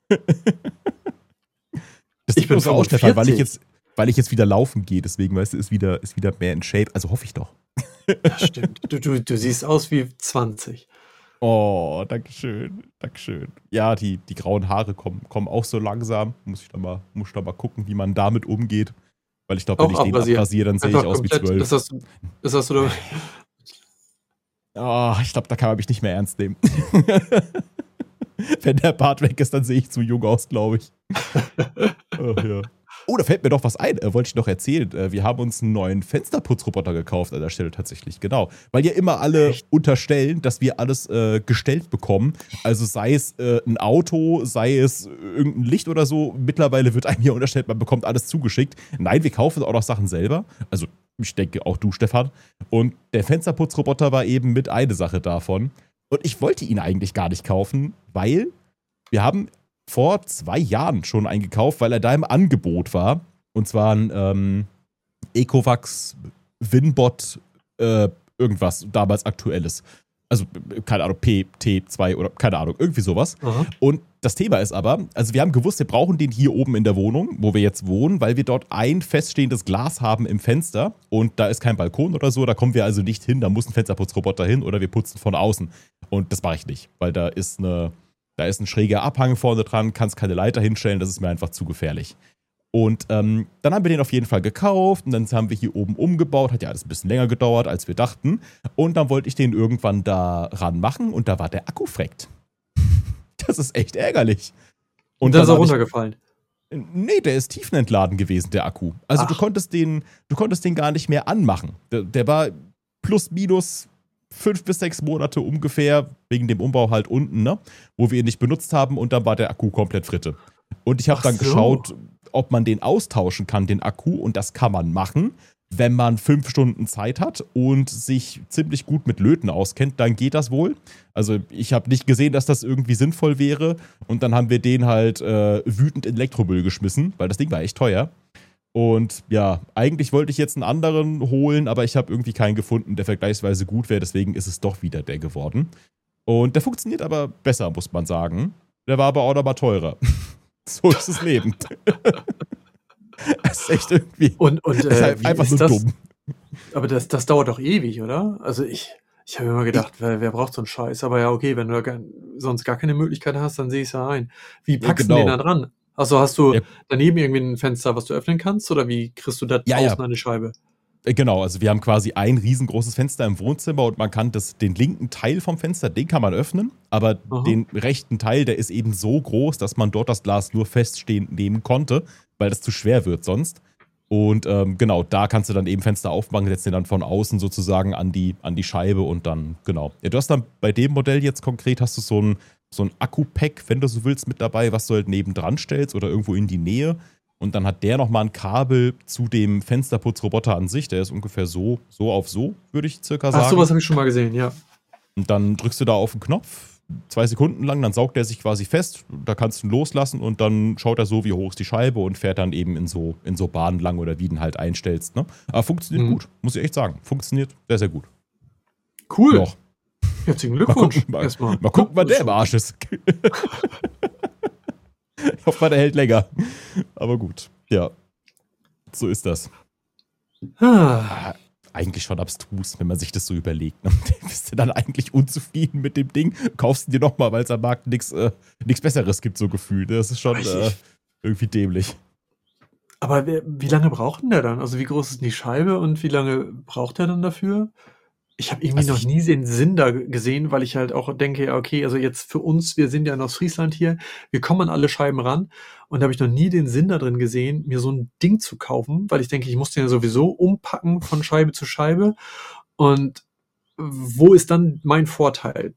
S1: Das
S2: ich bin
S1: auch, Stefan, weil ich jetzt wieder laufen gehe, deswegen, weißt du, ist wieder mehr in Shape, also hoffe ich doch.
S2: Das stimmt. Du siehst aus wie 20.
S1: Oh, dankeschön. Ja, die grauen Haare kommen auch so langsam. Muss ich da mal gucken, wie man damit umgeht. Weil ich glaube, wenn ich den abrasiere, dann sehe ich aus wie 12.
S2: Das hast du doch.
S1: Oh, ich glaube, da kann man mich nicht mehr ernst nehmen. Wenn der Bart weg ist, dann sehe ich zu jung aus, glaube ich. Oh, da fällt mir doch was ein. Wollte ich noch erzählen. Wir haben uns einen neuen Fensterputzroboter gekauft an der Stelle tatsächlich. Genau. Weil ja immer alle unterstellen, dass wir alles gestellt bekommen. Also sei es ein Auto, sei es irgendein Licht oder so. Mittlerweile wird einem hier unterstellt, man bekommt alles zugeschickt. Nein, wir kaufen auch noch Sachen selber. Also ich denke auch du, Stefan. Und der Fensterputzroboter war eben mit eine Sache davon. Und ich wollte ihn eigentlich gar nicht kaufen, weil wir haben vor 2 Jahren schon eingekauft, weil er da im Angebot war. Und zwar ein Ecovacs Winbot irgendwas, damals aktuelles. Also, keine Ahnung, PT2 oder keine Ahnung, irgendwie sowas.
S2: Aha.
S1: Und das Thema ist aber, also wir haben gewusst, wir brauchen den hier oben in der Wohnung, wo wir jetzt wohnen, weil wir dort ein feststehendes Glas haben im Fenster und da ist kein Balkon oder so, da kommen wir also nicht hin, da muss ein Fensterputzroboter hin oder wir putzen von außen. Und das mache ich nicht, weil da ist ein schräger Abhang vorne dran, kannst keine Leiter hinstellen, das ist mir einfach zu gefährlich. Und dann haben wir den auf jeden Fall gekauft und dann haben wir hier oben umgebaut. Hat ja alles ein bisschen länger gedauert, als wir dachten. Und dann wollte ich den irgendwann da ranmachen und da war der Akku freckt. Das ist echt ärgerlich.
S2: Und dann ist er runtergefallen.
S1: Nee, der ist tiefenentladen gewesen, der Akku. Also du konntest den gar nicht mehr anmachen. Der war plus minus 5 bis 6 Monate ungefähr, wegen dem Umbau halt unten, ne? Wo wir ihn nicht benutzt haben und dann war der Akku komplett Fritte. Und ich habe dann geschaut, ob man den austauschen kann, den Akku, und das kann man machen. Wenn man 5 Stunden Zeit hat und sich ziemlich gut mit Löten auskennt, dann geht das wohl. Also ich habe nicht gesehen, dass das irgendwie sinnvoll wäre. Und dann haben wir den halt wütend in Elektromüll geschmissen, weil das Ding war echt teuer. Und ja, eigentlich wollte ich jetzt einen anderen holen, aber ich habe irgendwie keinen gefunden, der vergleichsweise gut wäre. Deswegen ist es doch wieder der geworden. Und der funktioniert aber besser, muss man sagen. Der war aber auch noch mal teurer. So ist das Leben. Das ist echt irgendwie.
S2: Und
S1: ist halt einfach so dumm.
S2: Aber das dauert doch ewig, oder? Also ich habe immer gedacht, wer braucht so einen Scheiß? Aber ja, okay, wenn du sonst gar keine Möglichkeit hast, dann sehe ich es ja ein. Wie packst du den da dran? Also hast du daneben irgendwie ein Fenster, was du öffnen kannst? Oder wie kriegst du da draußen eine Scheibe?
S1: Genau, also wir haben quasi ein riesengroßes Fenster im Wohnzimmer und man kann den linken Teil vom Fenster, den kann man öffnen, aber den rechten Teil, der ist eben so groß, dass man dort das Glas nur feststehend nehmen konnte, weil das zu schwer wird sonst. Und genau, da kannst du dann eben Fenster aufmachen, setzt den dann von außen sozusagen an die Scheibe und dann, genau. Ja, du hast dann bei dem Modell jetzt konkret, hast du so ein Akku-Pack, wenn du so willst, mit dabei, was du halt nebendran stellst oder irgendwo in die Nähe. Und dann hat der nochmal ein Kabel zu dem Fensterputzroboter an sich. Der ist ungefähr so auf so, würde ich circa sagen.
S2: Ach, sowas habe ich schon mal gesehen, ja.
S1: Und dann drückst du da auf den Knopf, 2 Sekunden lang, dann saugt er sich quasi fest. Da kannst du ihn loslassen und dann schaut er so, wie hoch ist die Scheibe und fährt dann eben in so Bahnen lang oder wie du ihn halt einstellst. Ne? Aber funktioniert gut, muss ich echt sagen. Funktioniert sehr, sehr gut.
S2: Cool. Doch. Herzlichen Glückwunsch.
S1: Mal gucken, wann der im Arsch ist. Ich hoffe, der hält länger. Aber gut, ja. So ist das. Eigentlich schon abstrus, wenn man sich das so überlegt. Ne? Bist du dann eigentlich unzufrieden mit dem Ding? Kaufst du dir nochmal, weil es am Markt nichts Besseres gibt, so gefühlt. Das ist schon irgendwie dämlich.
S2: Aber wie lange braucht denn der dann? Also wie groß ist die Scheibe und wie lange braucht der dann dafür? Ich habe irgendwie noch nie den Sinn da gesehen, weil ich halt auch denke, okay, also jetzt für uns, wir sind ja in Ostfriesland hier, wir kommen an alle Scheiben ran und da habe ich noch nie den Sinn da drin gesehen, mir so ein Ding zu kaufen, weil ich denke, ich muss den ja sowieso umpacken von Scheibe zu Scheibe und wo ist dann mein Vorteil?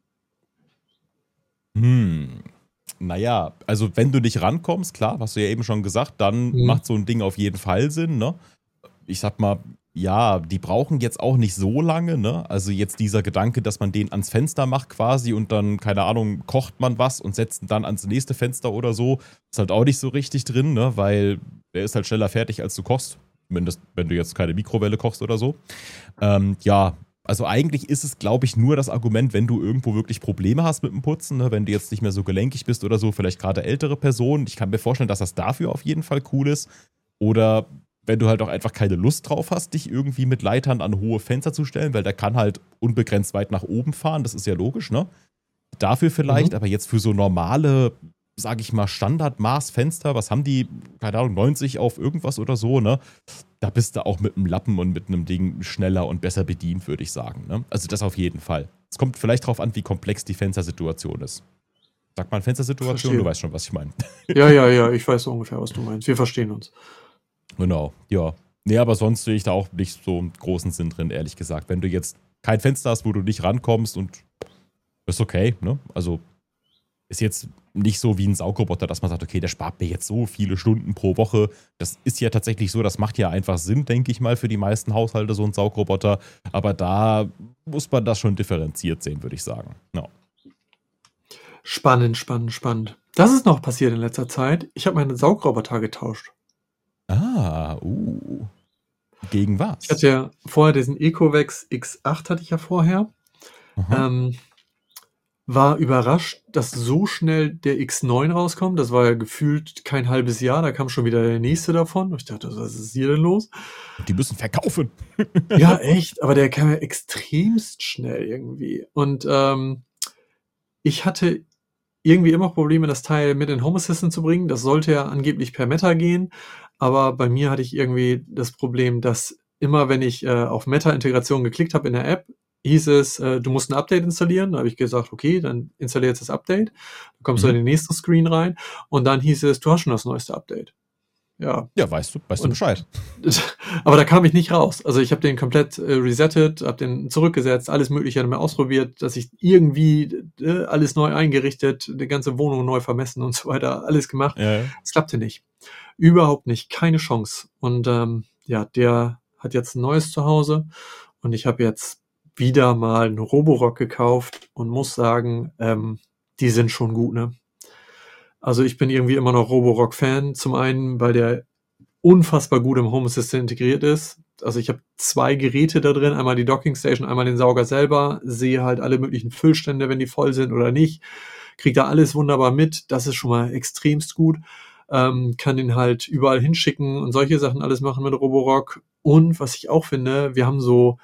S1: Naja, also wenn du nicht rankommst, klar, hast du ja eben schon gesagt, dann macht so ein Ding auf jeden Fall Sinn, ne? Ich sag mal, ja, die brauchen jetzt auch nicht so lange, ne? Also jetzt dieser Gedanke, dass man den ans Fenster macht quasi und dann, keine Ahnung, kocht man was und setzt ihn dann ans nächste Fenster oder so, ist halt auch nicht so richtig drin, ne? Weil der ist halt schneller fertig, als du kochst. Zumindest, wenn du jetzt keine Mikrowelle kochst oder so. Ja, also eigentlich ist es, glaube ich, nur das Argument, wenn du irgendwo wirklich Probleme hast mit dem Putzen, ne? Wenn du jetzt nicht mehr so gelenkig bist oder so, vielleicht gerade ältere Personen. Ich kann mir vorstellen, dass das dafür auf jeden Fall cool ist. Oder wenn du halt auch einfach keine Lust drauf hast, dich irgendwie mit Leitern an hohe Fenster zu stellen, weil der kann halt unbegrenzt weit nach oben fahren, das ist ja logisch, ne? Dafür vielleicht, aber jetzt für so normale, sag ich mal, Standardmaßfenster, was haben die, keine Ahnung, 90 auf irgendwas oder so, ne? Da bist du auch mit einem Lappen und mit einem Ding schneller und besser bedient, würde ich sagen, ne? Also das auf jeden Fall. Es kommt vielleicht drauf an, wie komplex die Fenstersituation ist. Sagt man Fenstersituation?
S2: Verstehe.
S1: Du weißt schon, was ich meine.
S2: Ja, ich weiß ungefähr, was du meinst. Wir verstehen uns.
S1: Genau, ja. Nee, aber sonst sehe ich da auch nicht so einen großen Sinn drin, ehrlich gesagt. Wenn du jetzt kein Fenster hast, wo du nicht rankommst und ist okay, ne? Also ist jetzt nicht so wie ein Saugroboter, dass man sagt, okay, der spart mir jetzt so viele Stunden pro Woche. Das ist ja tatsächlich so, das macht ja einfach Sinn, denke ich mal, für die meisten Haushalte, so ein Saugroboter. Aber da muss man das schon differenziert sehen, würde ich sagen. No.
S2: Spannend. Das ist noch passiert in letzter Zeit. Ich habe meinen Saugroboter getauscht.
S1: Gegen was?
S2: Ich hatte ja vorher diesen Ecovex X8 hatte ich ja vorher.
S1: Aha.
S2: Ähm, war überrascht, dass so schnell der X9 rauskommt. Das war ja gefühlt kein halbes Jahr, da kam schon wieder der nächste davon. Und ich dachte, was ist hier denn los?
S1: Die müssen verkaufen.
S2: Ja, echt, aber der kam ja extremst schnell irgendwie. Und ich hatte irgendwie immer Probleme, das Teil mit in Home Assistant zu bringen. Das sollte ja angeblich per Meta gehen, aber bei mir hatte ich irgendwie das Problem, dass immer, wenn ich auf Meta-Integration geklickt habe in der App, hieß es, du musst ein Update installieren. Da habe ich gesagt, okay, dann installiere jetzt das Update. Dann kommst du in
S1: Mhm.
S2: den nächsten Screen rein und dann hieß es, du hast schon das neueste Update. Ja,
S1: Ja, weißt du
S2: und
S1: Bescheid.
S2: aber da kam ich nicht raus. Also ich habe den komplett resettet, habe den zurückgesetzt, alles Mögliche damit ausprobiert, dass ich irgendwie alles neu eingerichtet, die ganze Wohnung neu vermessen und so weiter, alles gemacht.
S1: Ja, ja.
S2: Es klappte nicht. Überhaupt nicht, keine Chance. Und ja, der hat jetzt ein neues Zuhause und ich habe jetzt wieder mal einen Roborock gekauft und muss sagen, die sind schon gut, ne? Also ich bin irgendwie immer noch Roborock-Fan. Zum einen, weil der unfassbar gut im Home Assistant integriert ist. Also ich habe 2 Geräte da drin, einmal die Docking Station, einmal den Sauger selber, sehe halt alle möglichen Füllstände, wenn die voll sind oder nicht, kriege da alles wunderbar mit, das ist schon mal extremst gut, kann den halt überall hinschicken und solche Sachen alles machen mit Roborock. Und was ich auch finde, wir haben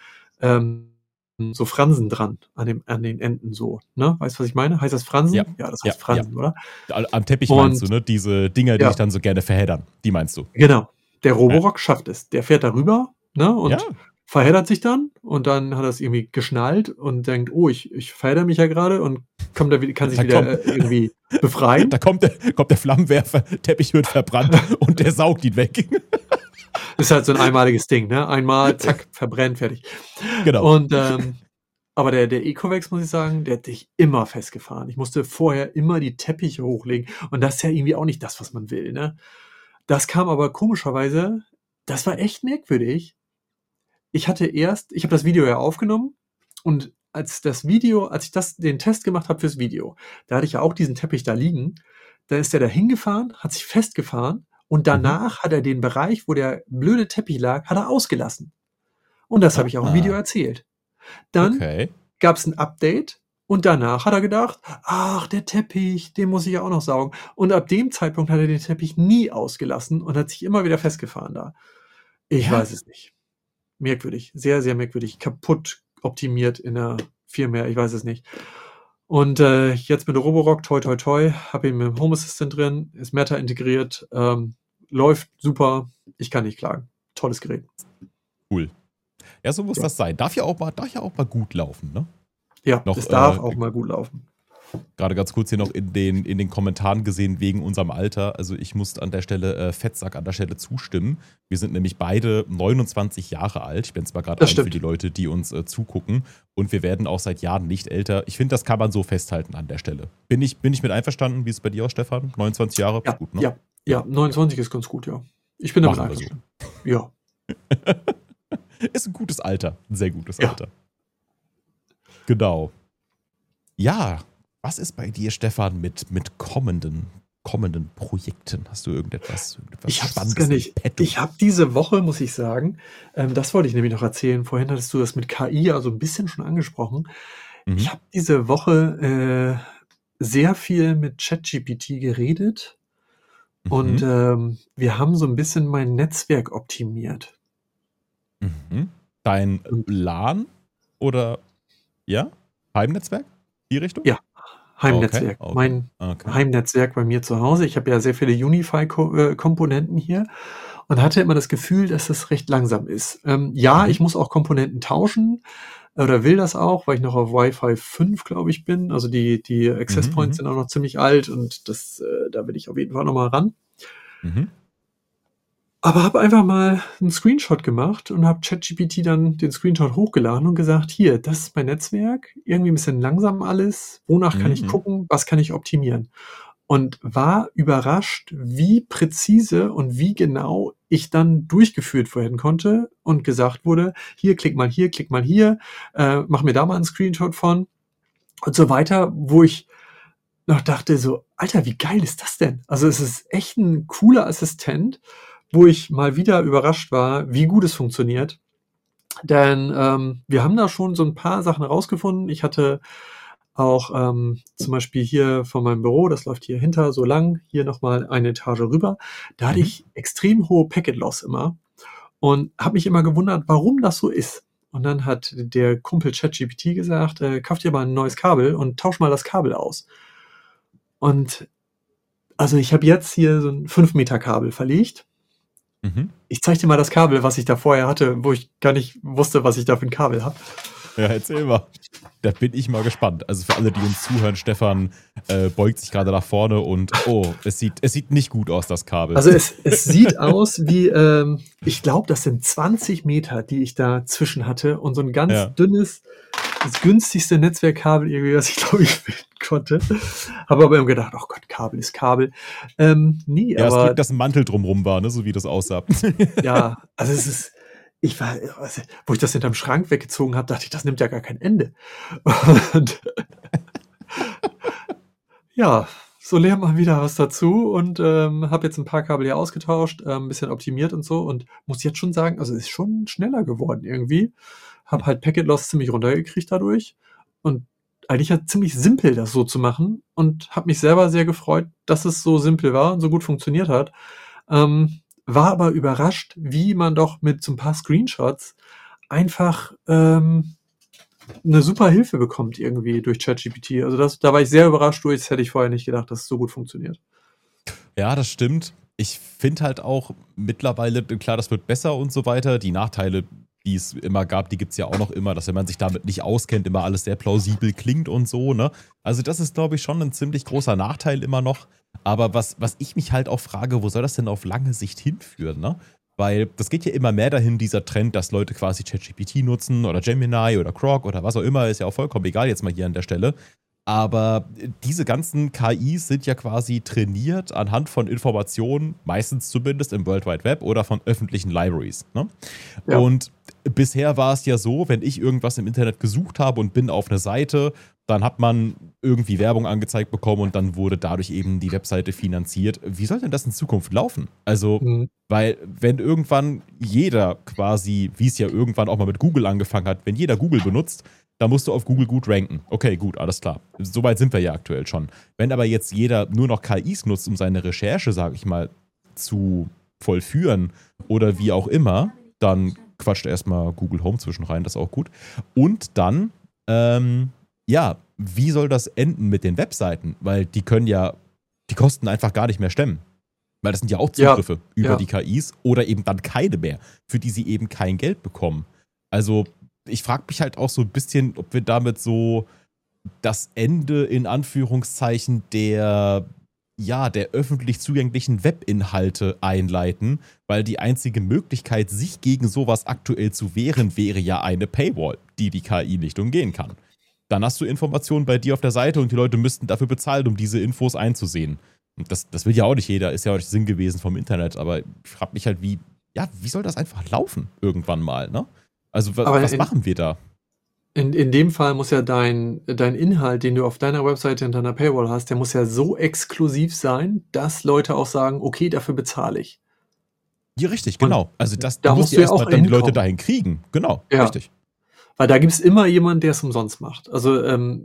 S2: so Fransen dran an den Enden so, ne? Weißt du, was ich meine? Heißt das
S1: Ja,
S2: Fransen? Ja, das
S1: ja,
S2: heißt
S1: ja.
S2: Fransen, oder?
S1: Am Teppich meinst du,
S2: Und
S1: ne? Diese Dinger, die
S2: ja,
S1: sich dann so gerne verheddern. Die meinst du.
S2: genau. Der
S1: Ja.
S2: Roborock schafft es. Der fährt darüber, ne,
S1: Ja.
S2: und verheddert sich dann und dann hat er es irgendwie geschnallt und denkt, oh, ich verhedder mich ja gerade und kommt da, kann sich
S1: Da kommt,
S2: wieder irgendwie befreien.
S1: da kommt der Flammenwerfer, Teppich wird verbrannt und der saugt ihn weg.
S2: Ist halt so ein einmaliges Ding, ne? Einmal, zack, verbrennt, fertig.
S1: Genau.
S2: Und aber der Ecovex, muss ich sagen, der hat dich immer festgefahren. Ich musste vorher immer die Teppiche hochlegen und das ist ja irgendwie auch nicht das, was man will, ne? Das kam aber komischerweise, das war echt merkwürdig. Ich habe das Video ja aufgenommen und als ich den Test gemacht habe fürs Video, da hatte ich ja auch diesen Teppich da liegen. Da ist der da hingefahren, hat sich festgefahren und
S1: Mhm.
S2: danach hat er den Bereich, wo der blöde Teppich lag, hat er ausgelassen. Und das habe ich auch im Video
S1: Ah,
S2: erzählt. Dann
S1: okay.
S2: gab es ein Update und danach hat er gedacht, ach, der Teppich, den muss ich ja auch noch saugen. Und ab dem Zeitpunkt hat er den Teppich nie ausgelassen und hat sich immer wieder festgefahren da. Ich
S1: Ja,
S2: weiß es nicht. Merkwürdig, sehr, sehr merkwürdig, kaputt optimiert in der Firmware, ich weiß es nicht. Und jetzt mit Roborock, toi toi toi, habe ihn mit dem Home Assistant drin, ist Meta integriert, läuft super, ich kann nicht klagen. Tolles Gerät.
S1: cool. Ja, so muss
S2: Ja,
S1: das sein. Darf ja auch mal gut laufen, ne?
S2: ja,
S1: Noch
S2: es darf auch mal gut laufen.
S1: gerade ganz kurz hier noch in den Kommentaren gesehen, wegen unserem Alter. Also ich muss an der Stelle, Fettsack an der Stelle zustimmen. Wir sind nämlich beide 29 Jahre alt. Ich bin zwar gerade
S2: Das
S1: ein für die
S2: stimmt.
S1: Leute, die uns zugucken. Und wir werden auch seit Jahren nicht älter. Ich finde, das kann man so festhalten an der Stelle. Bin ich mit einverstanden? Wie ist es bei dir aus, Stefan? 29 Jahre? Ist
S2: Ja,
S1: gut, ne?
S2: ja,
S1: Ja,
S2: ja,
S1: ja.
S2: 29 ist ganz gut, ja. Ich bin damit
S1: Machen wir so.
S2: einverstanden. Ja,
S1: Ist ein gutes Alter. Ein sehr gutes
S2: ja.
S1: Alter. Genau. Ja, was ist bei dir, Stefan, mit kommenden Projekten? Hast du irgendetwas
S2: Ich hab's gar
S1: Spannendes im
S2: nicht.
S1: Petto?
S2: Ich habe diese Woche, muss ich sagen, das wollte ich nämlich noch erzählen. Vorhin hattest du das mit KI ja so ein bisschen schon angesprochen. Ich
S1: Mhm.
S2: habe diese Woche sehr viel mit ChatGPT geredet und
S1: Mhm.
S2: wir haben so ein bisschen mein Netzwerk optimiert.
S1: Mhm. Dein
S2: Und
S1: LAN oder ja? Heimnetzwerk? Die Richtung?
S2: ja,
S1: Okay,
S2: Heimnetzwerk.
S1: okay,
S2: Mein
S1: okay.
S2: Heimnetzwerk bei mir zu Hause. Ich habe ja sehr viele Unify Komponenten hier und hatte immer das Gefühl, dass das recht langsam ist. Ja,
S1: Mhm.
S2: ich muss auch Komponenten tauschen oder will das auch, weil ich noch auf Wi-Fi 5, glaube ich, bin. Also die
S1: Mhm.
S2: Access Points
S1: Mhm.
S2: sind auch noch ziemlich alt und da will ich auf jeden Fall noch mal ran.
S1: Mhm.
S2: Aber habe einfach mal einen Screenshot gemacht und habe ChatGPT dann den Screenshot hochgeladen und gesagt: „Hier, das ist mein Netzwerk, irgendwie 'n bisschen langsam alles. Wonach kann ich
S1: Mhm.
S2: gucken? Was kann ich optimieren?“ Und war überrascht, wie präzise und wie genau ich dann durchgeführt werden konnte und gesagt wurde: „Hier, klick mal hier, mach mir da mal 'n Screenshot von“ und so weiter, wo ich noch dachte so: „Alter, wie geil ist das denn?“ Also, es ist echt 'n cooler Assistent, wo ich mal wieder überrascht war, wie gut es funktioniert. Denn wir haben da schon so ein paar Sachen rausgefunden. Ich hatte auch zum Beispiel hier von meinem Büro, das läuft hier hinter so lang, hier nochmal eine Etage rüber, da hatte ich extrem hohe Packet Loss immer und habe mich immer gewundert, warum das so ist. Und dann hat der Kumpel ChatGPT gesagt, kauf dir mal ein neues Kabel und tausch mal das Kabel aus. Und also ich habe jetzt hier so ein 5 Meter Kabel verlegt. Ich zeige dir mal das Kabel, was ich da vorher hatte, wo ich gar nicht wusste, was ich da für ein Kabel habe.
S1: Ja, erzähl mal. Da bin ich mal gespannt. Also für alle, die uns zuhören, Stefan beugt sich gerade nach vorne und es sieht nicht gut aus, das Kabel.
S2: Also es sieht aus wie, ich glaube, das sind 20 Meter, die ich da zwischen hatte und so ein ganz dünnes, das günstigste Netzwerkkabel irgendwie, was ich glaube ich finden konnte. Habe aber immer gedacht, oh Gott, Kabel ist Kabel. Nee,
S1: ja,
S2: aber...
S1: es Glück, dass ein Mantel drumrum war, ne, so wie das aussah.
S2: Ja, also es ist... wo ich das hinterm Schrank weggezogen habe, dachte ich, das nimmt ja gar kein Ende. Und ja, so lernt man wieder was dazu und habe jetzt ein paar Kabel hier ausgetauscht, ein bisschen optimiert und so und muss jetzt schon sagen, also ist schon schneller geworden irgendwie. Habe halt Packet Loss ziemlich runtergekriegt dadurch und eigentlich ja ziemlich simpel, das so zu machen und habe mich selber sehr gefreut, dass es so simpel war und so gut funktioniert hat. War aber überrascht, wie man doch mit so ein paar Screenshots einfach eine super Hilfe bekommt irgendwie durch ChatGPT. Also da war ich sehr überrascht durch, das hätte ich vorher nicht gedacht, dass es so gut funktioniert.
S1: Ja, das stimmt. Ich finde halt auch mittlerweile, klar, das wird besser und so weiter. Die Nachteile, die es immer gab, die gibt es ja auch noch immer, dass wenn man sich damit nicht auskennt, immer alles sehr plausibel klingt und so, ne? Also das ist, glaube ich, schon ein ziemlich großer Nachteil immer noch. Aber was ich mich halt auch frage, wo soll das denn auf lange Sicht hinführen, ne? Weil das geht ja immer mehr dahin, dieser Trend, dass Leute quasi ChatGPT nutzen oder Gemini oder Grok oder was auch immer, ist ja auch vollkommen egal jetzt mal hier an der Stelle. Aber diese ganzen KIs sind ja quasi trainiert anhand von Informationen, meistens zumindest im World Wide Web oder von öffentlichen Libraries. Ne?
S2: Ja.
S1: Und bisher war es ja so, wenn ich irgendwas im Internet gesucht habe und bin auf eine Seite, dann hat man irgendwie Werbung angezeigt bekommen und dann wurde dadurch eben die Webseite finanziert. Wie soll denn das in Zukunft laufen? Also, weil wenn irgendwann jeder quasi, wie es ja irgendwann auch mal mit Google angefangen hat, wenn jeder Google benutzt, da musst du auf Google gut ranken. Okay, gut, alles klar. Soweit sind wir ja aktuell schon. Wenn aber jetzt jeder nur noch KIs nutzt, um seine Recherche, sage ich mal, zu vollführen oder wie auch immer, dann quatscht erstmal Google Home zwischen rein, das ist auch gut. Und dann, ja, wie soll das enden mit den Webseiten? Weil die kosten einfach gar nicht mehr stemmen. Weil das sind ja auch Zugriffe über die KIs oder eben dann keine mehr, für die sie eben kein Geld bekommen. Also ich frage mich halt auch so ein bisschen, ob wir damit so das Ende in Anführungszeichen der öffentlich zugänglichen Webinhalte einleiten, weil die einzige Möglichkeit, sich gegen sowas aktuell zu wehren, wäre ja eine Paywall, die KI nicht umgehen kann. Dann hast du Informationen bei dir auf der Seite und die Leute müssten dafür bezahlen, um diese Infos einzusehen. Und das will ja auch nicht jeder, ist ja auch nicht Sinn gewesen vom Internet, aber ich frage mich halt, wie soll das einfach laufen irgendwann mal, ne? Also was machen wir da?
S2: In dem Fall muss ja dein Inhalt, den du auf deiner Webseite hinter einer Paywall hast, der muss ja so exklusiv sein, dass Leute auch sagen, okay, dafür bezahle ich.
S1: Ja, richtig, genau. Also
S2: da musst du ja auch
S1: dann die Leute dahin kriegen. Genau,
S2: ja.
S1: Richtig.
S2: Weil da gibt es immer jemanden, der es umsonst macht. Also, seien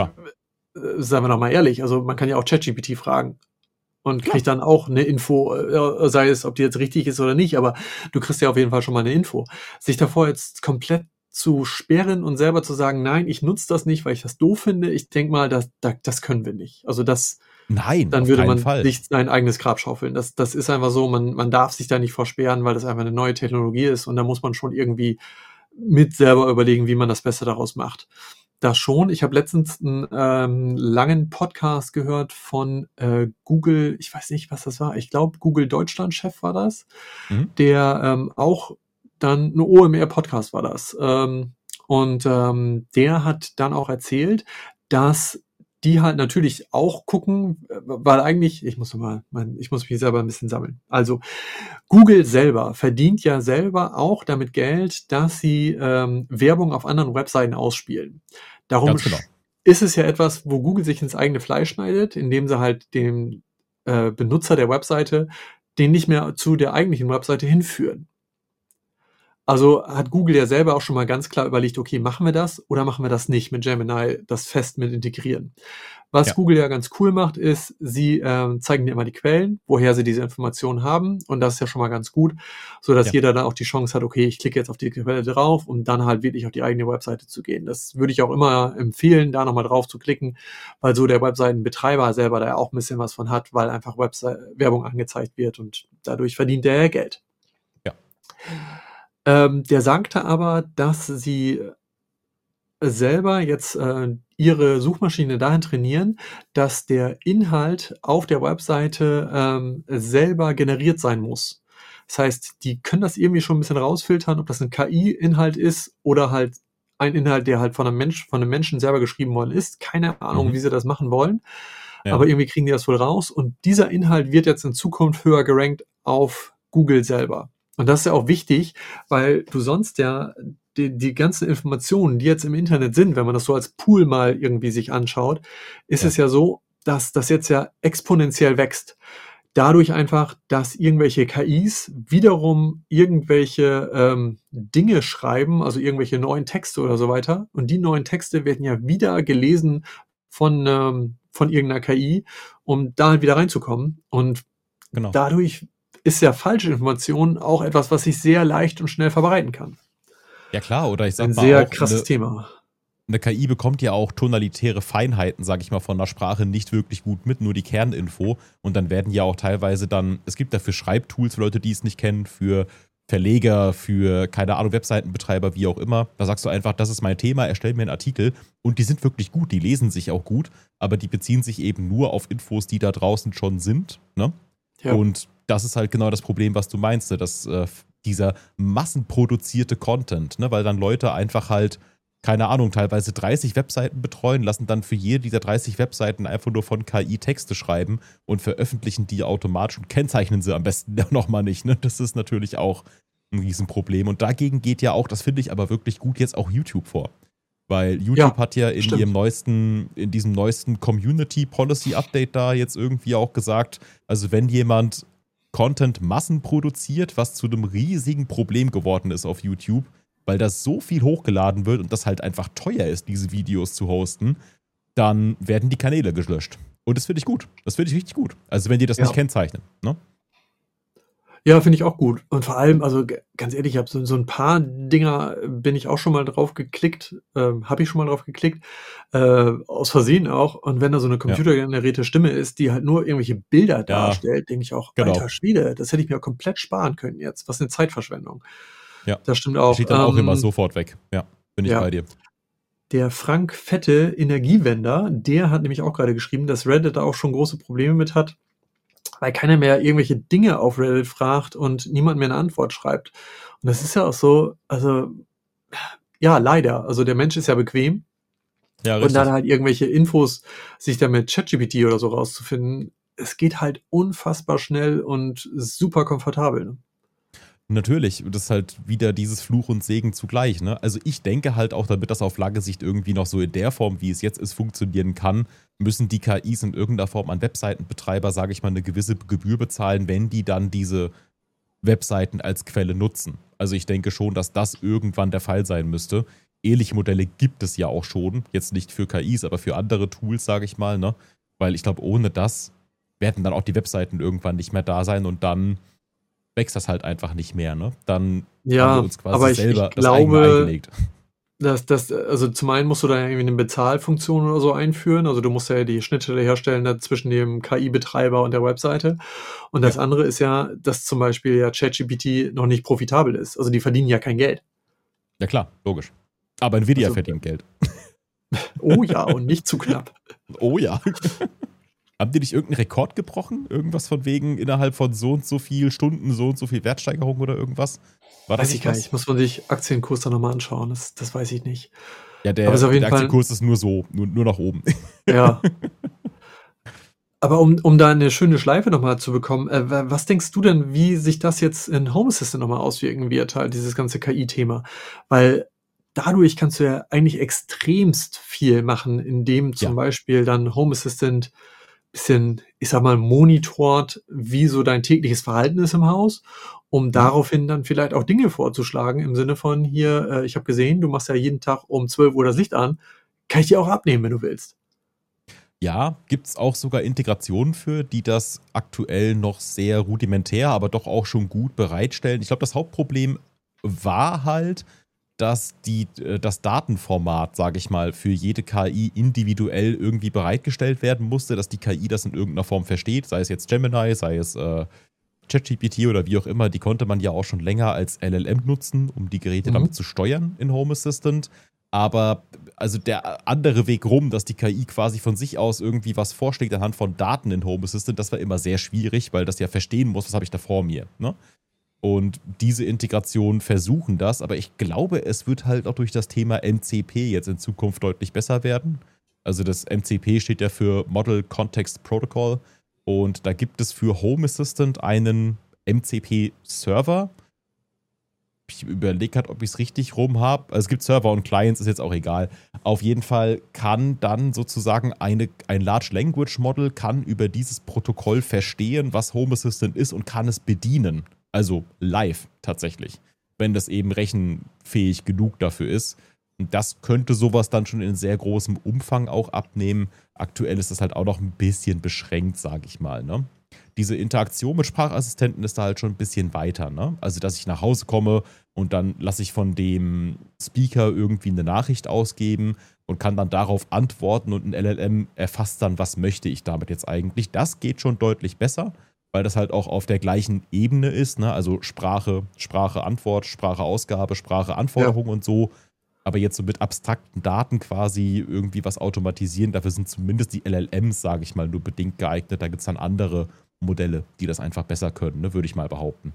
S2: wir noch mal ehrlich, also man kann ja auch ChatGPT fragen und kriegt dann auch eine Info, sei es, ob die jetzt richtig ist oder nicht, aber du kriegst ja auf jeden Fall schon mal eine Info. Sich davor jetzt komplett zu sperren und selber zu sagen, nein, ich nutze das nicht, weil ich das doof finde, ich denke mal, das können wir nicht. Also dann würde man sich sein eigenes Grab schaufeln. Das ist einfach so, man darf sich da nicht versperren, weil das einfach eine neue Technologie ist und da muss man schon irgendwie mit selber überlegen, wie man das Beste daraus macht. Das schon. Ich habe letztens einen langen Podcast gehört von Google, ich weiß nicht, was das war. Ich glaube, Google Deutschland-Chef war das, der auch dann eine OMR-Podcast war das. Und der hat dann auch erzählt, dass die halt natürlich auch gucken, weil eigentlich, ich muss mich selber ein bisschen sammeln. Also Google selber verdient ja selber auch damit Geld, dass sie Werbung auf anderen Webseiten ausspielen. Darum ist es ja etwas, wo Google sich ins eigene Fleisch schneidet, indem sie halt dem Benutzer der Webseite den nicht mehr zu der eigentlichen Webseite hinführen. Also hat Google ja selber auch schon mal ganz klar überlegt, okay, machen wir das oder machen wir das nicht mit Gemini, das fest mit integrieren. Was
S1: Ja.
S2: Google ja ganz cool macht, ist, sie zeigen dir immer die Quellen, woher sie diese Informationen haben. Und das ist ja schon mal ganz gut, sodass jeder dann auch die Chance hat, okay, ich klicke jetzt auf die Quelle drauf, um dann halt wirklich auf die eigene Webseite zu gehen. Das würde ich auch immer empfehlen, da nochmal drauf zu klicken, weil so der Webseitenbetreiber selber da auch ein bisschen was von hat, weil einfach Werbung angezeigt wird und dadurch verdient der Geld.
S1: Ja.
S2: Der sagte aber, dass sie selber jetzt ihre Suchmaschine dahin trainieren, dass der Inhalt auf der Webseite selber generiert sein muss. Das heißt, die können das irgendwie schon ein bisschen rausfiltern, ob das ein KI-Inhalt ist oder halt ein Inhalt, der halt von einem Menschen selber geschrieben worden ist. Keine Ahnung, wie sie das machen wollen.
S1: Ja.
S2: Aber irgendwie kriegen die das wohl raus. Und dieser Inhalt wird jetzt in Zukunft höher gerankt auf Google selber. Und das ist ja auch wichtig, weil du sonst ja die ganzen Informationen, die jetzt im Internet sind, wenn man das so als Pool mal irgendwie sich anschaut, ist es ja so, dass das jetzt ja exponentiell wächst. Dadurch einfach, dass irgendwelche KIs wiederum irgendwelche Dinge schreiben, also irgendwelche neuen Texte oder so weiter. Und die neuen Texte werden ja wieder gelesen von irgendeiner KI, um da wieder reinzukommen. Und dadurch ist ja falsche Information auch etwas, was sich sehr leicht und schnell verbreiten kann.
S1: Ja klar, oder ich sag
S2: Ein
S1: mal
S2: sehr
S1: auch,
S2: krasses Thema.
S1: Eine KI bekommt ja auch tonalitäre Feinheiten, sag ich mal, von der Sprache nicht wirklich gut mit, nur die Kerninfo. Und dann werden ja auch teilweise es gibt dafür Schreibtools für Leute, die es nicht kennen, für Verleger, für, keine Ahnung, Webseitenbetreiber, wie auch immer. Da sagst du einfach, das ist mein Thema, erstell mir einen Artikel. Und die sind wirklich gut, die lesen sich auch gut, aber die beziehen sich eben nur auf Infos, die da draußen schon sind. Ne? Ja. Und das ist halt genau das Problem, was du meinst, ne? Dass dieser massenproduzierte Content, ne? Weil dann Leute einfach halt, keine Ahnung, teilweise 30 Webseiten betreuen, lassen dann für jede dieser 30 Webseiten einfach nur von KI Texte schreiben und veröffentlichen die automatisch und kennzeichnen sie am besten nochmal nicht. Ne? Das ist natürlich auch ein Riesenproblem. Und dagegen geht ja auch, das finde ich aber wirklich gut, jetzt auch YouTube vor. Weil YouTube hat ja in diesem neuesten Community Policy Update da jetzt irgendwie auch gesagt, also wenn jemand Content Massen produziert, was zu einem riesigen Problem geworden ist auf YouTube, weil das so viel hochgeladen wird und das halt einfach teuer ist, diese Videos zu hosten, dann werden die Kanäle gelöscht. Und das finde ich gut. Das finde ich richtig gut. Also wenn die das nicht kennzeichnen. Ne?
S2: Ja, finde ich auch gut. Und vor allem, also ganz ehrlich, ich habe so ein paar Dinger, bin ich auch schon mal drauf geklickt, aus Versehen auch. Und wenn da so eine computergenerierte Stimme ist, die halt nur irgendwelche Bilder darstellt, denke ich auch, alter Schwede, das hätte ich mir auch komplett sparen können jetzt. Was eine Zeitverschwendung.
S1: Ja,
S2: das stimmt auch.
S1: Steht dann auch immer sofort weg. Ja, bin ich bei dir.
S2: Der Frank Fette, Energiewender, der hat nämlich auch gerade geschrieben, dass Reddit da auch schon große Probleme mit hat, weil keiner mehr irgendwelche Dinge auf Reddit fragt und niemand mehr eine Antwort schreibt. Und das ist ja auch so, also, ja, leider. Also der Mensch ist ja bequem. Ja, richtig. Und dann halt irgendwelche Infos, sich da mit ChatGPT oder so rauszufinden, es geht halt unfassbar schnell und super komfortabel. Ne?
S1: Natürlich, das ist halt wieder dieses Fluch und Segen zugleich. Ne? Also ich denke halt auch, damit das auf lange Sicht irgendwie noch so in der Form, wie es jetzt ist, funktionieren kann, müssen die KIs in irgendeiner Form an Webseitenbetreiber, sage ich mal, eine gewisse Gebühr bezahlen, wenn die dann diese Webseiten als Quelle nutzen. Also ich denke schon, dass das irgendwann der Fall sein müsste. Ähnliche Modelle gibt es ja auch schon, jetzt nicht für KIs, aber für andere Tools, sage ich mal. Ne? Weil ich glaube, ohne das werden dann auch die Webseiten irgendwann nicht mehr da sein und dann wächst das halt einfach nicht mehr, ne? Dann haben wir uns quasi selber das eigene eingelegt.
S2: Also zum einen musst du da irgendwie eine Bezahlfunktion oder so einführen, also du musst ja die Schnittstelle herstellen da zwischen dem KI-Betreiber und der Webseite. Und das andere ist ja, dass zum Beispiel ja ChatGPT noch nicht profitabel ist. Also die verdienen ja kein Geld.
S1: Ja klar, logisch. Aber Nvidia verdient Geld.
S2: Oh ja, und nicht zu knapp.
S1: Oh ja. Haben die nicht irgendeinen Rekord gebrochen? Irgendwas von wegen innerhalb von so und so viel Stunden, so und so viel Wertsteigerung oder irgendwas?
S2: Weiß ich gar nicht. Muss man sich Aktienkurs da nochmal anschauen. Das weiß ich nicht.
S1: Ja, der Aktienkurs ist nur so, nur nach oben.
S2: Ja. Aber um da eine schöne Schleife nochmal zu bekommen, was denkst du denn, wie sich das jetzt in Home Assistant nochmal auswirken wird, halt dieses ganze KI-Thema? Weil dadurch kannst du ja eigentlich extremst viel machen, indem zum Beispiel dann Home Assistant bisschen, ich sag mal, monitort, wie so dein tägliches Verhalten ist im Haus um daraufhin dann vielleicht auch Dinge vorzuschlagen im Sinne von hier, ich habe gesehen, du machst ja jeden Tag um 12 Uhr das Licht an, kann ich dir auch abnehmen, wenn du willst.
S1: Ja, gibt es auch sogar Integrationen für, die das aktuell noch sehr rudimentär, aber doch auch schon gut bereitstellen. Ich glaube, das Hauptproblem war halt, dass das Datenformat, sage ich mal, für jede KI individuell irgendwie bereitgestellt werden musste, dass die KI das in irgendeiner Form versteht, sei es jetzt Gemini, sei es ChatGPT oder wie auch immer, die konnte man ja auch schon länger als LLM nutzen, um die Geräte damit zu steuern in Home Assistant. Aber also der andere Weg rum, dass die KI quasi von sich aus irgendwie was vorschlägt anhand von Daten in Home Assistant, das war immer sehr schwierig, weil das ja verstehen muss, was habe ich da vor mir. Ne? Und diese Integration versuchen das, aber ich glaube, es wird halt auch durch das Thema MCP jetzt in Zukunft deutlich besser werden. Also das MCP steht ja für Model Context Protocol und da gibt es für Home Assistant einen MCP-Server. Ich überlege gerade, ob ich es richtig rum habe. Also es gibt Server und Clients, ist jetzt auch egal. Auf jeden Fall kann dann sozusagen ein Large Language Model kann über dieses Protokoll verstehen, was Home Assistant ist und kann es bedienen. Also live tatsächlich, wenn das eben rechenfähig genug dafür ist. Und das könnte sowas dann schon in sehr großem Umfang auch abnehmen. Aktuell ist das halt auch noch ein bisschen beschränkt, sage ich mal. Ne? Diese Interaktion mit Sprachassistenten ist da halt schon ein bisschen weiter. Ne? Also, dass ich nach Hause komme und dann lasse ich von dem Speaker irgendwie eine Nachricht ausgeben und kann dann darauf antworten und ein LLM erfasst dann, was möchte ich damit jetzt eigentlich. Das geht schon deutlich besser, weil das halt auch auf der gleichen Ebene ist. Ne? Also Sprache, Antwort, Sprache, Ausgabe, Sprache, Anforderung und so. Aber jetzt so mit abstrakten Daten quasi irgendwie was automatisieren, dafür sind zumindest die LLMs, sage ich mal, nur bedingt geeignet. Da gibt es dann andere Modelle, die das einfach besser können, ne? Würde ich mal behaupten.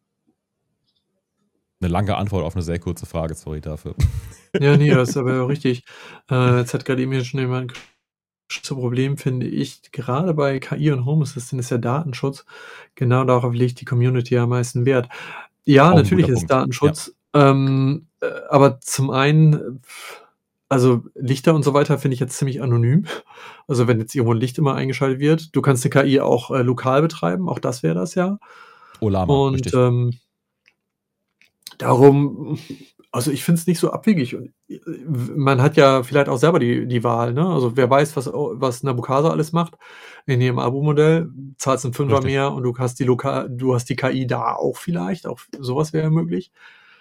S1: Eine lange Antwort auf eine sehr kurze Frage, sorry dafür.
S2: Ja, nee, das ist aber richtig. Jetzt hat gerade eben schon jemand das Problem, finde ich, gerade bei KI und Home Assistant ist der Datenschutz. Genau darauf legt die Community am meisten Wert. Ja,
S1: Auch ein
S2: natürlich
S1: guter
S2: ist
S1: Punkt.
S2: Datenschutz, aber zum einen, also Lichter und so weiter finde ich jetzt ziemlich anonym. Also wenn jetzt irgendwo ein Licht immer eingeschaltet wird, du kannst eine KI auch lokal betreiben, auch das wäre das ja.
S1: Olama,
S2: Und
S1: richtig.
S2: darum, also ich finde es nicht so abwegig. Und man hat ja vielleicht auch selber die Wahl, ne? Also wer weiß, was Nabukasa alles macht in ihrem Abo-Modell, zahlst einen Fünfer
S1: Richtig.
S2: mehr und du hast die KI da auch vielleicht, auch sowas wäre möglich.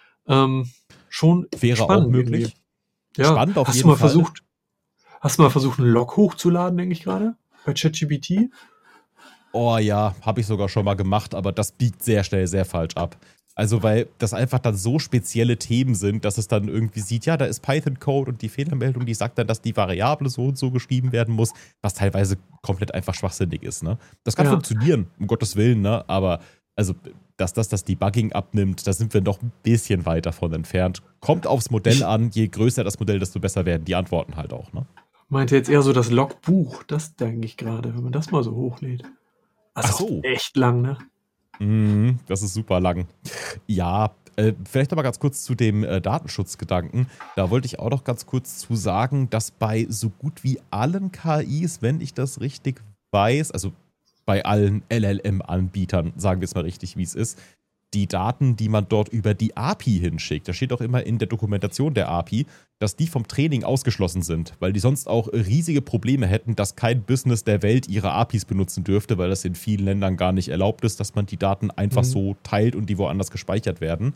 S2: Schon
S1: Wäre
S2: spannend
S1: auch möglich.
S2: irgendwie. Ja.
S1: Spannend auf
S2: Hast du
S1: jeden
S2: mal
S1: Fall.
S2: versucht, einen Log hochzuladen, denke ich gerade, bei ChatGPT?
S1: Oh ja, habe ich sogar schon mal gemacht, aber das biegt sehr schnell sehr falsch ab. Also, weil das einfach dann so spezielle Themen sind, dass es dann irgendwie sieht, ja, da ist Python-Code und die Fehlermeldung, die sagt dann, dass die Variable so und so geschrieben werden muss, was teilweise komplett einfach schwachsinnig ist, ne? Das kann
S2: Ja.
S1: funktionieren, um Gottes Willen, ne? Aber, also, dass das Debugging abnimmt, da sind wir noch ein bisschen weit davon entfernt. Kommt aufs Modell an, je größer das Modell, desto besser werden die Antworten halt auch, ne?
S2: Meinte jetzt eher so das Logbuch, das denke ich gerade, wenn man das mal so hochlädt. Also
S1: Ach so.
S2: echt lang, ne?
S1: Das ist super lang. Ja, vielleicht noch mal ganz kurz zu dem Datenschutzgedanken. Da wollte ich auch noch ganz kurz zu sagen, dass bei so gut wie allen KIs, wenn ich das richtig weiß, also bei allen LLM-Anbietern, sagen wir es mal richtig, wie es ist, die Daten, die man dort über die API hinschickt, da steht auch immer in der Dokumentation der API, dass die vom Training ausgeschlossen sind, weil die sonst auch riesige Probleme hätten, dass kein Business der Welt ihre APIs benutzen dürfte, weil das in vielen Ländern gar nicht erlaubt ist, dass man die Daten einfach so teilt und die woanders gespeichert werden.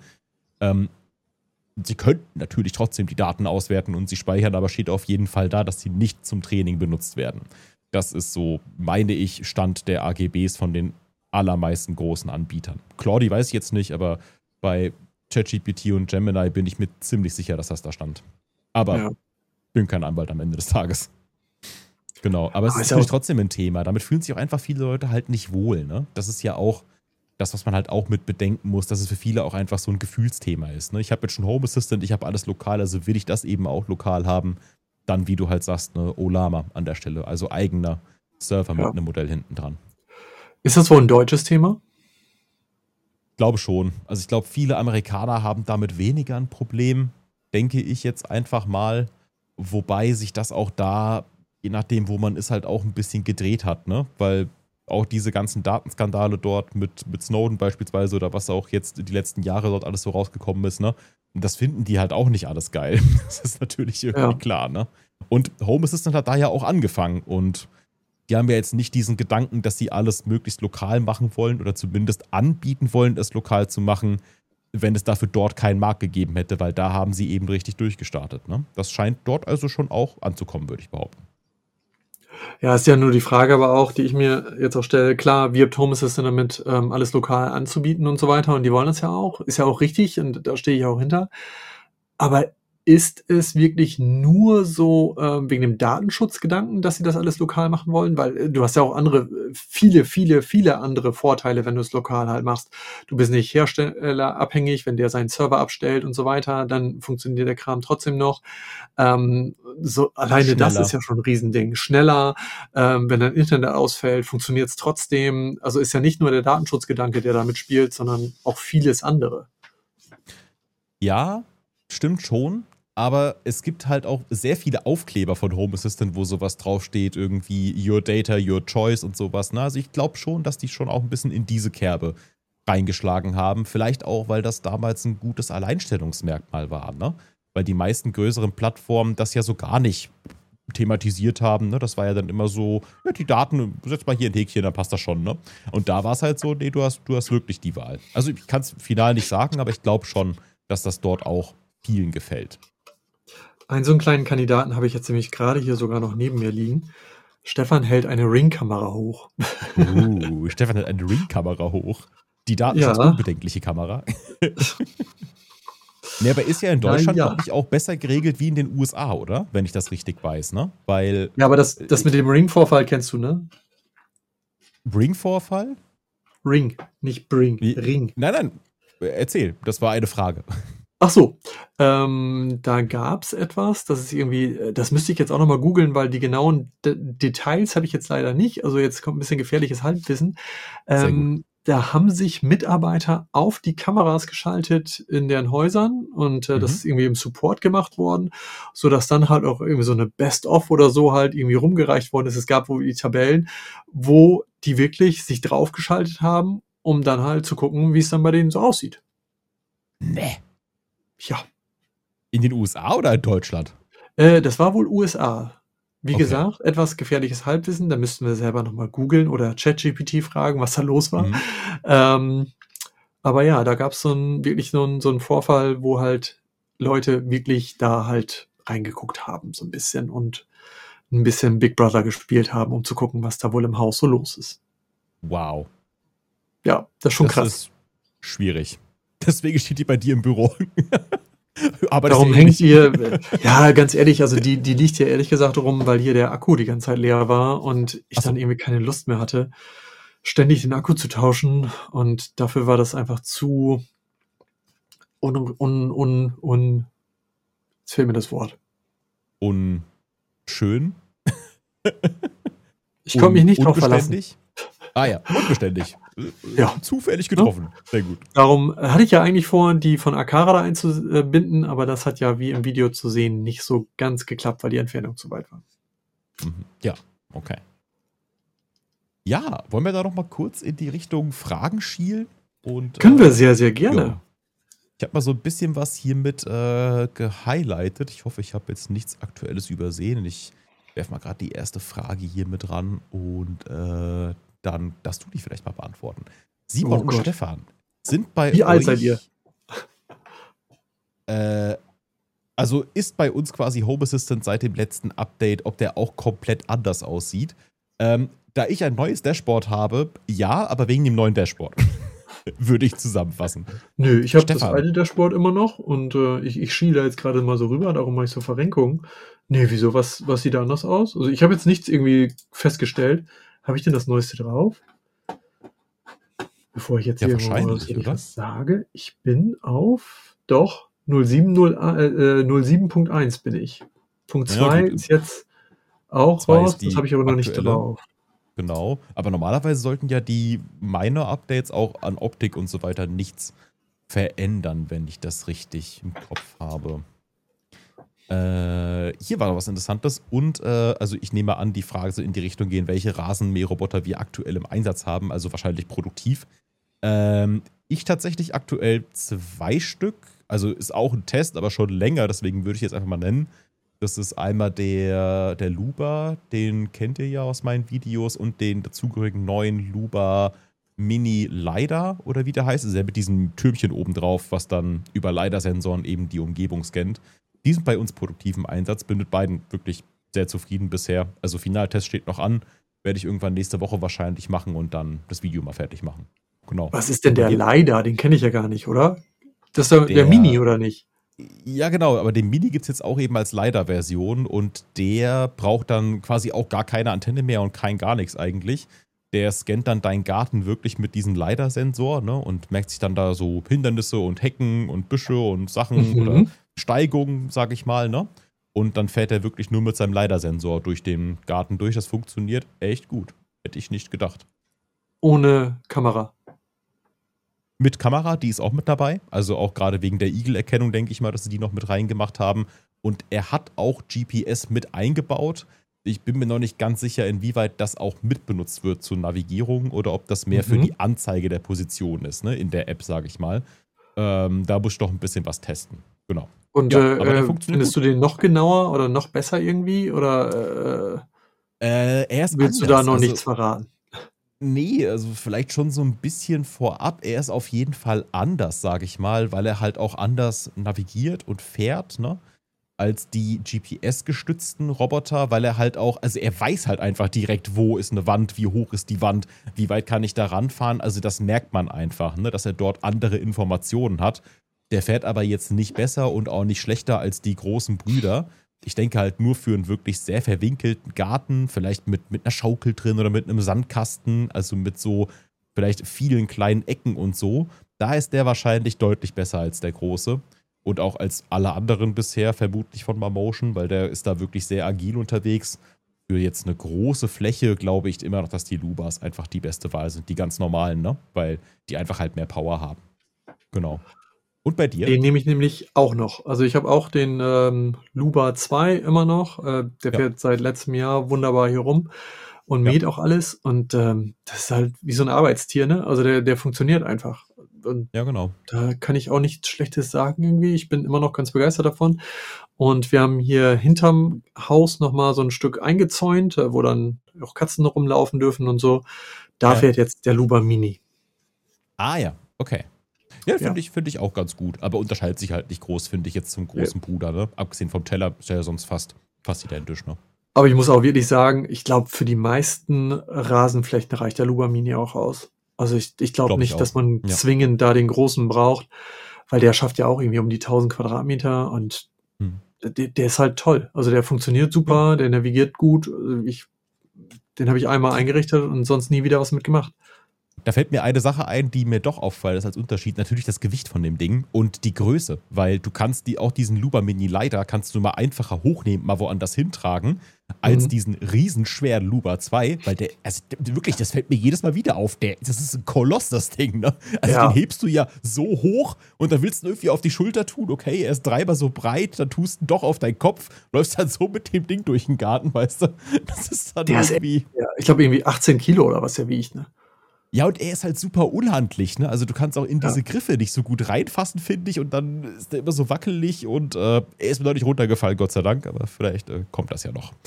S1: Sie könnten natürlich trotzdem die Daten auswerten und sie speichern, aber steht auf jeden Fall da, dass sie nicht zum Training benutzt werden. Das ist so, meine ich, Stand der AGBs von den allermeisten großen Anbietern. Claude weiß ich jetzt nicht, aber bei ChatGPT und Gemini bin ich mir ziemlich sicher, dass das da stand. Aber bin kein Anwalt am Ende des Tages. Genau, aber es ist natürlich trotzdem ein Thema. Damit fühlen sich auch einfach viele Leute halt nicht wohl. Ne? Das ist ja auch das, was man halt auch mit bedenken muss, dass es für viele auch einfach so ein Gefühlsthema ist. Ne? Ich habe jetzt schon Home Assistant, ich habe alles lokal, also will ich das eben auch lokal haben. Dann, wie du halt sagst, ne, Olama an der Stelle, also eigener Server mit einem Modell hinten dran.
S2: Ist das wohl ein deutsches Thema?
S1: Ich glaube schon. Also ich glaube, viele Amerikaner haben damit weniger ein Problem, denke ich jetzt einfach mal. Wobei sich das auch da, je nachdem, wo man ist, halt auch ein bisschen gedreht hat, ne? Weil Auch diese ganzen Datenskandale dort mit Snowden beispielsweise oder was auch jetzt die letzten Jahre dort alles so rausgekommen ist, ne? Und das finden die halt auch nicht alles geil. Das ist natürlich irgendwie klar, ne? Und Home Assistant hat da ja auch angefangen und die haben ja jetzt nicht diesen Gedanken, dass sie alles möglichst lokal machen wollen oder zumindest anbieten wollen, es lokal zu machen, wenn es dafür dort keinen Markt gegeben hätte, weil da haben sie eben richtig durchgestartet, ne? Das scheint dort also schon auch anzukommen, würde ich behaupten.
S2: Ja, ist ja nur die Frage aber auch, die ich mir jetzt auch stelle. Klar, wirbt Home Assistant damit, alles lokal anzubieten und so weiter. Und die wollen das ja auch. Ist ja auch richtig und da stehe ich auch hinter. Aber ist es wirklich nur so wegen dem Datenschutzgedanken, dass sie das alles lokal machen wollen? Weil du hast ja auch andere, viele andere Vorteile, wenn du es lokal halt machst. Du bist nicht herstellerabhängig, wenn der seinen Server abstellt und so weiter, dann funktioniert der Kram trotzdem noch. So alleine
S1: Schneller.
S2: Das ist ja schon ein Riesending. Schneller, wenn dein Internet ausfällt, funktioniert es trotzdem. Also ist ja nicht nur der Datenschutzgedanke, der damit spielt, sondern auch vieles andere.
S1: Ja, stimmt schon. Aber es gibt halt auch sehr viele Aufkleber von Home Assistant, wo sowas draufsteht, irgendwie Your Data, Your Choice und sowas. Ne? Also ich glaube schon, dass die schon auch ein bisschen in diese Kerbe reingeschlagen haben. Vielleicht auch, weil das damals ein gutes Alleinstellungsmerkmal war. Ne? Weil die meisten größeren Plattformen das ja so gar nicht thematisiert haben. Ne? Das war ja dann immer so, ja, die Daten, setz mal hier ein Häkchen, dann passt das schon. Ne? Und da war es halt so, nee, du hast wirklich die Wahl. Also ich kann es final nicht sagen, aber ich glaube schon, dass das dort auch vielen gefällt.
S2: So einen kleinen Kandidaten habe ich jetzt nämlich gerade hier sogar noch neben mir liegen. Stefan hält eine Ring-Kamera hoch.
S1: Stefan hält eine Ring-Kamera hoch. Die datenschutzunbedenkliche Kamera. Ne, aber ist ja in Deutschland, glaube ich, auch besser geregelt wie in den USA, oder? Wenn ich das richtig weiß, ne? Weil.
S2: Ja, aber das mit dem Ring-Vorfall kennst du, ne?
S1: Ring-Vorfall?
S2: Ring, nicht Bring. Ring.
S1: Nein, erzähl. Das war eine Frage.
S2: Ach so, da gab's etwas, das ist irgendwie, das müsste ich jetzt auch noch mal googeln, weil die genauen Details habe ich jetzt leider nicht. Also jetzt kommt ein bisschen gefährliches Halbwissen. Da haben sich Mitarbeiter auf die Kameras geschaltet in deren Häusern und das ist irgendwie im Support gemacht worden, sodass dann halt auch irgendwie so eine Best-of oder so halt irgendwie rumgereicht worden ist. Es gab wohl die Tabellen, wo die wirklich sich draufgeschaltet haben, um dann halt zu gucken, wie es dann bei denen so aussieht.
S1: Nee.
S2: Ja.
S1: In den USA oder in Deutschland?
S2: Das war wohl USA. Wie gesagt, etwas gefährliches Halbwissen, da müssten wir selber nochmal googeln oder ChatGPT fragen, was da los war. Aber ja, da gab es wirklich so einen Vorfall, wo halt Leute wirklich da halt reingeguckt haben, so ein bisschen und ein bisschen Big Brother gespielt haben, um zu gucken, was da wohl im Haus so los ist.
S1: Wow.
S2: Ja, das ist schon krass.
S1: Das ist schwierig. Deswegen steht die bei dir im Büro. Aber
S2: darum hängt ihr, ja, ganz ehrlich, also die liegt hier ehrlich gesagt rum, weil hier der Akku die ganze Zeit leer war und ich dann irgendwie keine Lust mehr hatte, ständig den Akku zu tauschen und dafür war das einfach zu jetzt fehlt mir das Wort.
S1: Unschön?
S2: Ich konnte mich nicht drauf verlassen.
S1: Ah ja, unbeständig.
S2: Ja.
S1: Zufällig getroffen. Ja. Sehr gut.
S2: Darum hatte ich ja eigentlich vor, die von Aqara da einzubinden, aber das hat ja wie im Video zu sehen nicht so ganz geklappt, weil die Entfernung zu weit war.
S1: Ja, okay. Ja, wollen wir da noch mal kurz in die Richtung Fragen schielen?
S2: Können wir sehr, sehr gerne.
S1: Ja. Ich habe mal so ein bisschen was hiermit gehighlightet. Ich hoffe, ich habe jetzt nichts Aktuelles übersehen. Ich werfe mal gerade die erste Frage hier mit ran und dann darfst du die vielleicht mal beantworten. Simon und Stefan sind bei euch...
S2: Wie alt seid ihr?
S1: Also ist bei uns quasi Home Assistant seit dem letzten Update, ob der auch komplett anders aussieht. Da ich ein neues Dashboard habe, ja, aber wegen dem neuen Dashboard. Würde ich zusammenfassen.
S2: Nö, ich habe das alte Dashboard immer noch und ich schiele jetzt gerade mal so rüber, darum mache ich so Verrenkungen. Nee, wieso? Was sieht da anders aus? Also ich habe jetzt nichts irgendwie festgestellt. Habe ich denn das Neueste drauf? Bevor ich jetzt hier was sage, ich bin auf 07.1 bin ich. Punkt 2 ist jetzt auch raus, das habe ich aber noch nicht drauf.
S1: Genau, aber normalerweise sollten ja die Minor-Updates auch an Optik und so weiter nichts verändern, wenn ich das richtig im Kopf habe. Hier war noch was Interessantes und also ich nehme an, die Frage soll in die Richtung gehen, welche Rasenmäherroboter wir aktuell im Einsatz haben, also wahrscheinlich produktiv. Ich tatsächlich aktuell 2 Stück, also ist auch ein Test, aber schon länger, deswegen würde ich jetzt einfach mal nennen. Das ist einmal der Luba, den kennt ihr ja aus meinen Videos, und den dazugehörigen neuen Luba Mini LiDAR oder wie der heißt. Das ist ja mit diesem Türmchen oben drauf, was dann über LiDAR-Sensoren eben die Umgebung scannt. Die sind bei uns produktiv im Einsatz, bin mit beiden wirklich sehr zufrieden bisher. Also Finaltest steht noch an, werde ich irgendwann nächste Woche wahrscheinlich machen und dann das Video mal fertig machen. Genau.
S2: Was ist denn der LiDAR? Den kenne ich ja gar nicht, oder? Das ist der Mini, oder nicht?
S1: Ja, genau, aber den Mini gibt es jetzt auch eben als LiDAR-Version und der braucht dann quasi auch gar keine Antenne mehr und kein gar nichts eigentlich. Der scannt dann deinen Garten wirklich mit diesem LiDAR-Sensor, ne, und merkt sich dann da so Hindernisse und Hecken und Büsche und Sachen oder Steigungen, sag ich mal, ne? Und dann fährt er wirklich nur mit seinem LiDAR-Sensor durch den Garten durch. Das funktioniert echt gut. Hätte ich nicht gedacht.
S2: Ohne Kamera.
S1: Mit Kamera, die ist auch mit dabei. Also auch gerade wegen der Igelerkennung, denke ich mal, dass sie die noch mit reingemacht haben. Und er hat auch GPS mit eingebaut. Ich bin mir noch nicht ganz sicher, inwieweit das auch mitbenutzt wird zur Navigierung oder ob das mehr für die Anzeige der Position ist, ne, in der App, sage ich mal. Da muss ich doch ein bisschen was testen. Genau.
S2: Und findest du den noch genauer oder noch besser irgendwie? Oder
S1: er ist
S2: willst du da noch nichts verraten?
S1: Nee, also vielleicht schon so ein bisschen vorab. Er ist auf jeden Fall anders, sage ich mal, weil er halt auch anders navigiert und fährt, ne, als die GPS-gestützten Roboter, weil er halt auch, also er weiß halt einfach direkt, wo ist eine Wand, wie hoch ist die Wand, wie weit kann ich da ranfahren. Also das merkt man einfach, ne, dass er dort andere Informationen hat. Der fährt aber jetzt nicht besser und auch nicht schlechter als die großen Brüder. Ich denke halt nur für einen wirklich sehr verwinkelten Garten, vielleicht mit einer Schaukel drin oder mit einem Sandkasten, also mit so vielleicht vielen kleinen Ecken und so. Da ist der wahrscheinlich deutlich besser als der große. Und auch als alle anderen bisher, vermutlich von Mamotion, weil der ist da wirklich sehr agil unterwegs. Für jetzt eine große Fläche glaube ich immer noch, dass die Lubas einfach die beste Wahl sind, die ganz normalen, ne? Weil die einfach halt mehr Power haben. Genau. Und bei dir?
S2: Den nehme ich nämlich auch noch. Also ich habe auch den Luba 2 immer noch. Der fährt seit letztem Jahr wunderbar hier rum und mäht auch alles. Und das ist halt wie so ein Arbeitstier, ne? Also der funktioniert einfach. Und
S1: ja, genau.
S2: Da kann ich auch nichts Schlechtes sagen irgendwie. Ich bin immer noch ganz begeistert davon. Und wir haben hier hinterm Haus nochmal so ein Stück eingezäunt, wo dann auch Katzen rumlaufen dürfen und so. Da fährt jetzt der Luba Mini.
S1: Ah ja, okay. Ja, finde ich auch ganz gut. Aber unterscheidet sich halt nicht groß, finde ich, jetzt zum großen Bruder, ne? Abgesehen vom Teller ist ja sonst fast identisch, ne?
S2: Aber ich muss auch wirklich sagen, ich glaube, für die meisten Rasenflächen reicht der Luba Mini auch aus. Also ich glaube nicht, dass man zwingend da den großen braucht, weil der schafft ja auch irgendwie um die 1000 Quadratmeter und der ist halt toll. Also der funktioniert super, der navigiert gut. Den habe ich einmal eingerichtet und sonst nie wieder was mitgemacht.
S1: Da fällt mir eine Sache ein, die mir doch auffällt, ist als Unterschied natürlich das Gewicht von dem Ding und die Größe, weil du kannst auch diesen Luba Mini LiDAR kannst du mal einfacher hochnehmen, mal woanders hintragen, als diesen riesenschweren Luba 2, weil wirklich, das fällt mir jedes Mal wieder auf, das ist ein Koloss, das Ding, ne? Also den hebst du ja so hoch und dann willst du ihn irgendwie auf die Schulter tun, okay, er ist dreimal so breit, dann tust du ihn doch auf deinen Kopf, läufst dann so mit dem Ding durch den Garten, weißt du? Das ist dann irgendwie...
S2: ich glaube irgendwie 18 Kilo oder was der wiegt, ne?
S1: Ja, und er ist halt super unhandlich, ne? Also du kannst auch in diese Griffe nicht so gut reinfassen, finde ich, und dann ist er immer so wackelig und er ist mir noch nicht runtergefallen, Gott sei Dank, aber vielleicht kommt das ja noch.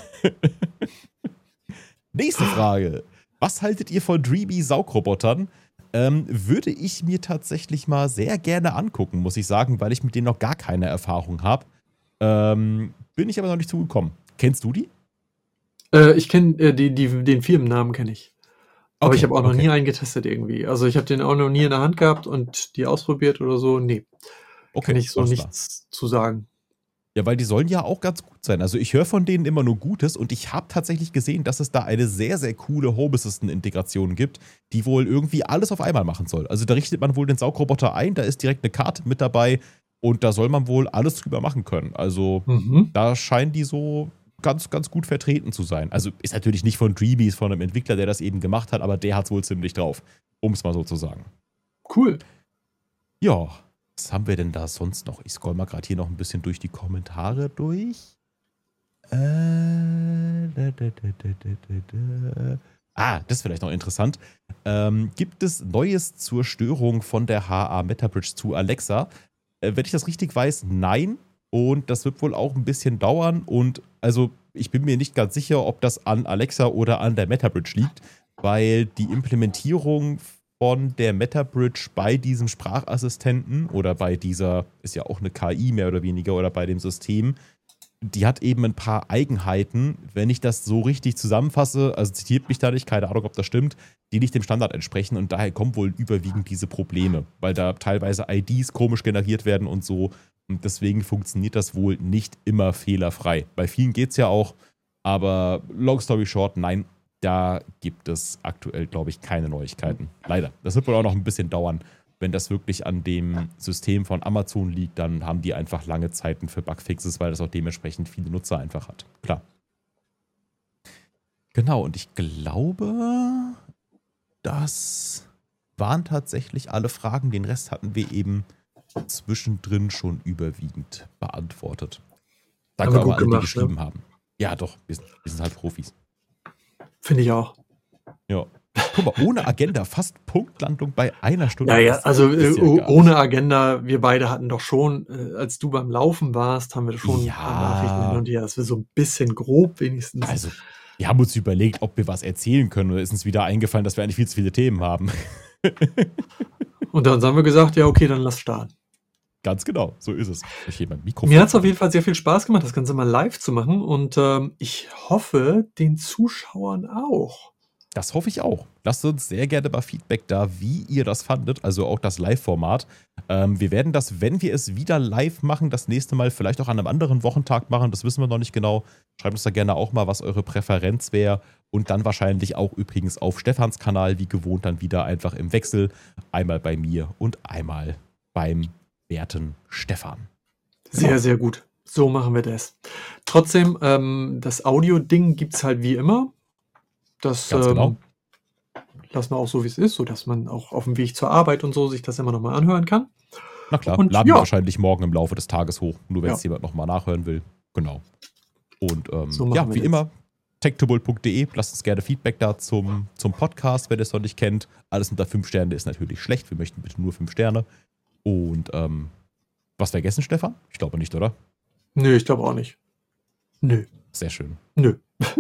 S1: Nächste Frage. Was haltet ihr von Dreamy-Saugrobotern? Würde ich mir tatsächlich mal sehr gerne angucken, muss ich sagen, weil ich mit denen noch gar keine Erfahrung habe. Bin ich aber noch nicht zugekommen. Kennst du die?
S2: Ich kenne den Firmennamen kenne ich. Aber ich habe auch noch nie einen getestet irgendwie. Also ich habe den auch noch nie in der Hand gehabt und die ausprobiert oder so. Nee. Kann ich so nichts zu sagen.
S1: Ja, weil die sollen ja auch ganz gut sein. Also ich höre von denen immer nur Gutes und ich habe tatsächlich gesehen, dass es da eine sehr, sehr coole Home Assistant-Integration gibt, die wohl irgendwie alles auf einmal machen soll. Also da richtet man wohl den Saugroboter ein, da ist direkt eine Karte mit dabei und da soll man wohl alles drüber machen können. Also da scheinen die so ganz, ganz gut vertreten zu sein. Also ist natürlich nicht von Dreamy, ist von einem Entwickler, der das eben gemacht hat, aber der hat es wohl ziemlich drauf, um es mal so zu sagen.
S2: Cool.
S1: Ja, Was haben wir denn da sonst noch? Ich scroll mal gerade hier noch ein bisschen durch die Kommentare durch. Das ist vielleicht noch interessant. Gibt es Neues zur Störung von der HA Metabridge zu Alexa? Wenn ich das richtig weiß, nein. Und das wird wohl auch ein bisschen dauern. Und also ich bin mir nicht ganz sicher, ob das an Alexa oder an der Metabridge liegt, weil die Implementierung von der Metabridge bei diesem Sprachassistenten oder bei dieser, ist ja auch eine KI mehr oder weniger, oder bei dem System, die hat eben ein paar Eigenheiten, wenn ich das so richtig zusammenfasse, also zitiert mich da nicht, keine Ahnung, ob das stimmt, die nicht dem Standard entsprechen und daher kommen wohl überwiegend diese Probleme, weil da teilweise IDs komisch generiert werden und so und deswegen funktioniert das wohl nicht immer fehlerfrei. Bei vielen geht es ja auch, aber long story short, nein, da gibt es aktuell, glaube ich, keine Neuigkeiten. Leider. Das wird wohl auch noch ein bisschen dauern. Wenn das wirklich an dem System von Amazon liegt, dann haben die einfach lange Zeiten für Bugfixes, weil das auch dementsprechend viele Nutzer einfach hat. Klar. Genau, und ich glaube, das waren tatsächlich alle Fragen. Den Rest hatten wir eben zwischendrin schon überwiegend beantwortet. Danke auch alle, die geschrieben haben. Ja, doch, wir sind halt Profis.
S2: Finde ich auch.
S1: Ja. Guck mal, ohne Agenda, fast Punktlandung bei 1 Stunde.
S2: Ja, also ohne Agenda, wir beide hatten doch schon, als du beim Laufen warst, haben wir schon ein paar Nachrichten hin und her, dass wir so ein bisschen grob wenigstens.
S1: Also, wir haben uns überlegt, ob wir was erzählen können, oder ist uns wieder eingefallen, dass wir eigentlich viel zu viele Themen haben.
S2: Und dann haben wir gesagt, ja, okay, dann lass starten.
S1: Ganz genau, so ist es.
S2: Mir hat es auf jeden Fall sehr viel Spaß gemacht, das Ganze mal live zu machen und ich hoffe, den Zuschauern auch.
S1: Das hoffe ich auch. Lasst uns sehr gerne mal Feedback da, wie ihr das fandet, also auch das Live-Format. Wir werden das, wenn wir es wieder live machen, das nächste Mal vielleicht auch an einem anderen Wochentag machen, das wissen wir noch nicht genau. Schreibt uns da gerne auch mal, was eure Präferenz wäre und dann wahrscheinlich auch übrigens auf Stefans Kanal, wie gewohnt, dann wieder einfach im Wechsel. Einmal bei mir und einmal beim werten Stefan.
S2: Sehr, sehr gut. So machen wir das. Trotzdem, das Audio-Ding gibt es halt wie immer. Das
S1: genau.
S2: lassen wir auch so, wie es ist, sodass man auch auf dem Weg zur Arbeit und so sich das immer nochmal anhören kann.
S1: Na klar, und laden wir wahrscheinlich morgen im Laufe des Tages hoch, nur wenn es jemand nochmal nachhören will. Genau. Und so wie immer, techtobull.de, lasst uns gerne Feedback da zum Podcast, wenn ihr es noch nicht kennt. Alles unter 5 Sterne ist natürlich schlecht, wir möchten bitte nur 5 Sterne. Und was vergessen, Stefan? Ich glaube nicht, oder?
S2: Nö, ich glaube auch nicht. Nö.
S1: Sehr schön.
S2: Nö.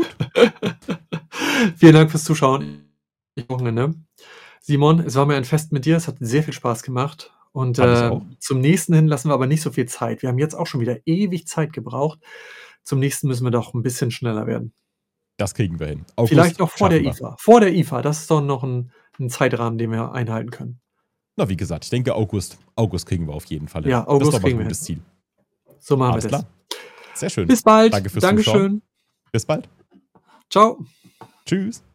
S2: Vielen Dank fürs Zuschauen. Wochenende. Simon, es war mir ein Fest mit dir. Es hat sehr viel Spaß gemacht. Und zum nächsten hin lassen wir aber nicht so viel Zeit. Wir haben jetzt auch schon wieder ewig Zeit gebraucht. Zum nächsten müssen wir doch ein bisschen schneller werden.
S1: Das kriegen wir hin.
S2: August vielleicht auch vor der IFA. Vor der IFA, das ist doch noch ein Zeitrahmen, den wir einhalten können.
S1: Na, wie gesagt, ich denke, August kriegen wir auf jeden Fall hin.
S2: Ja, August kriegen wir
S1: ein gutes Ziel.
S2: So machen wir das. Klar.
S1: Sehr schön.
S2: Bis bald.
S1: Danke fürs
S2: Dankeschön.
S1: Zuschauen. Bis bald.
S2: Ciao.
S1: Tschüss.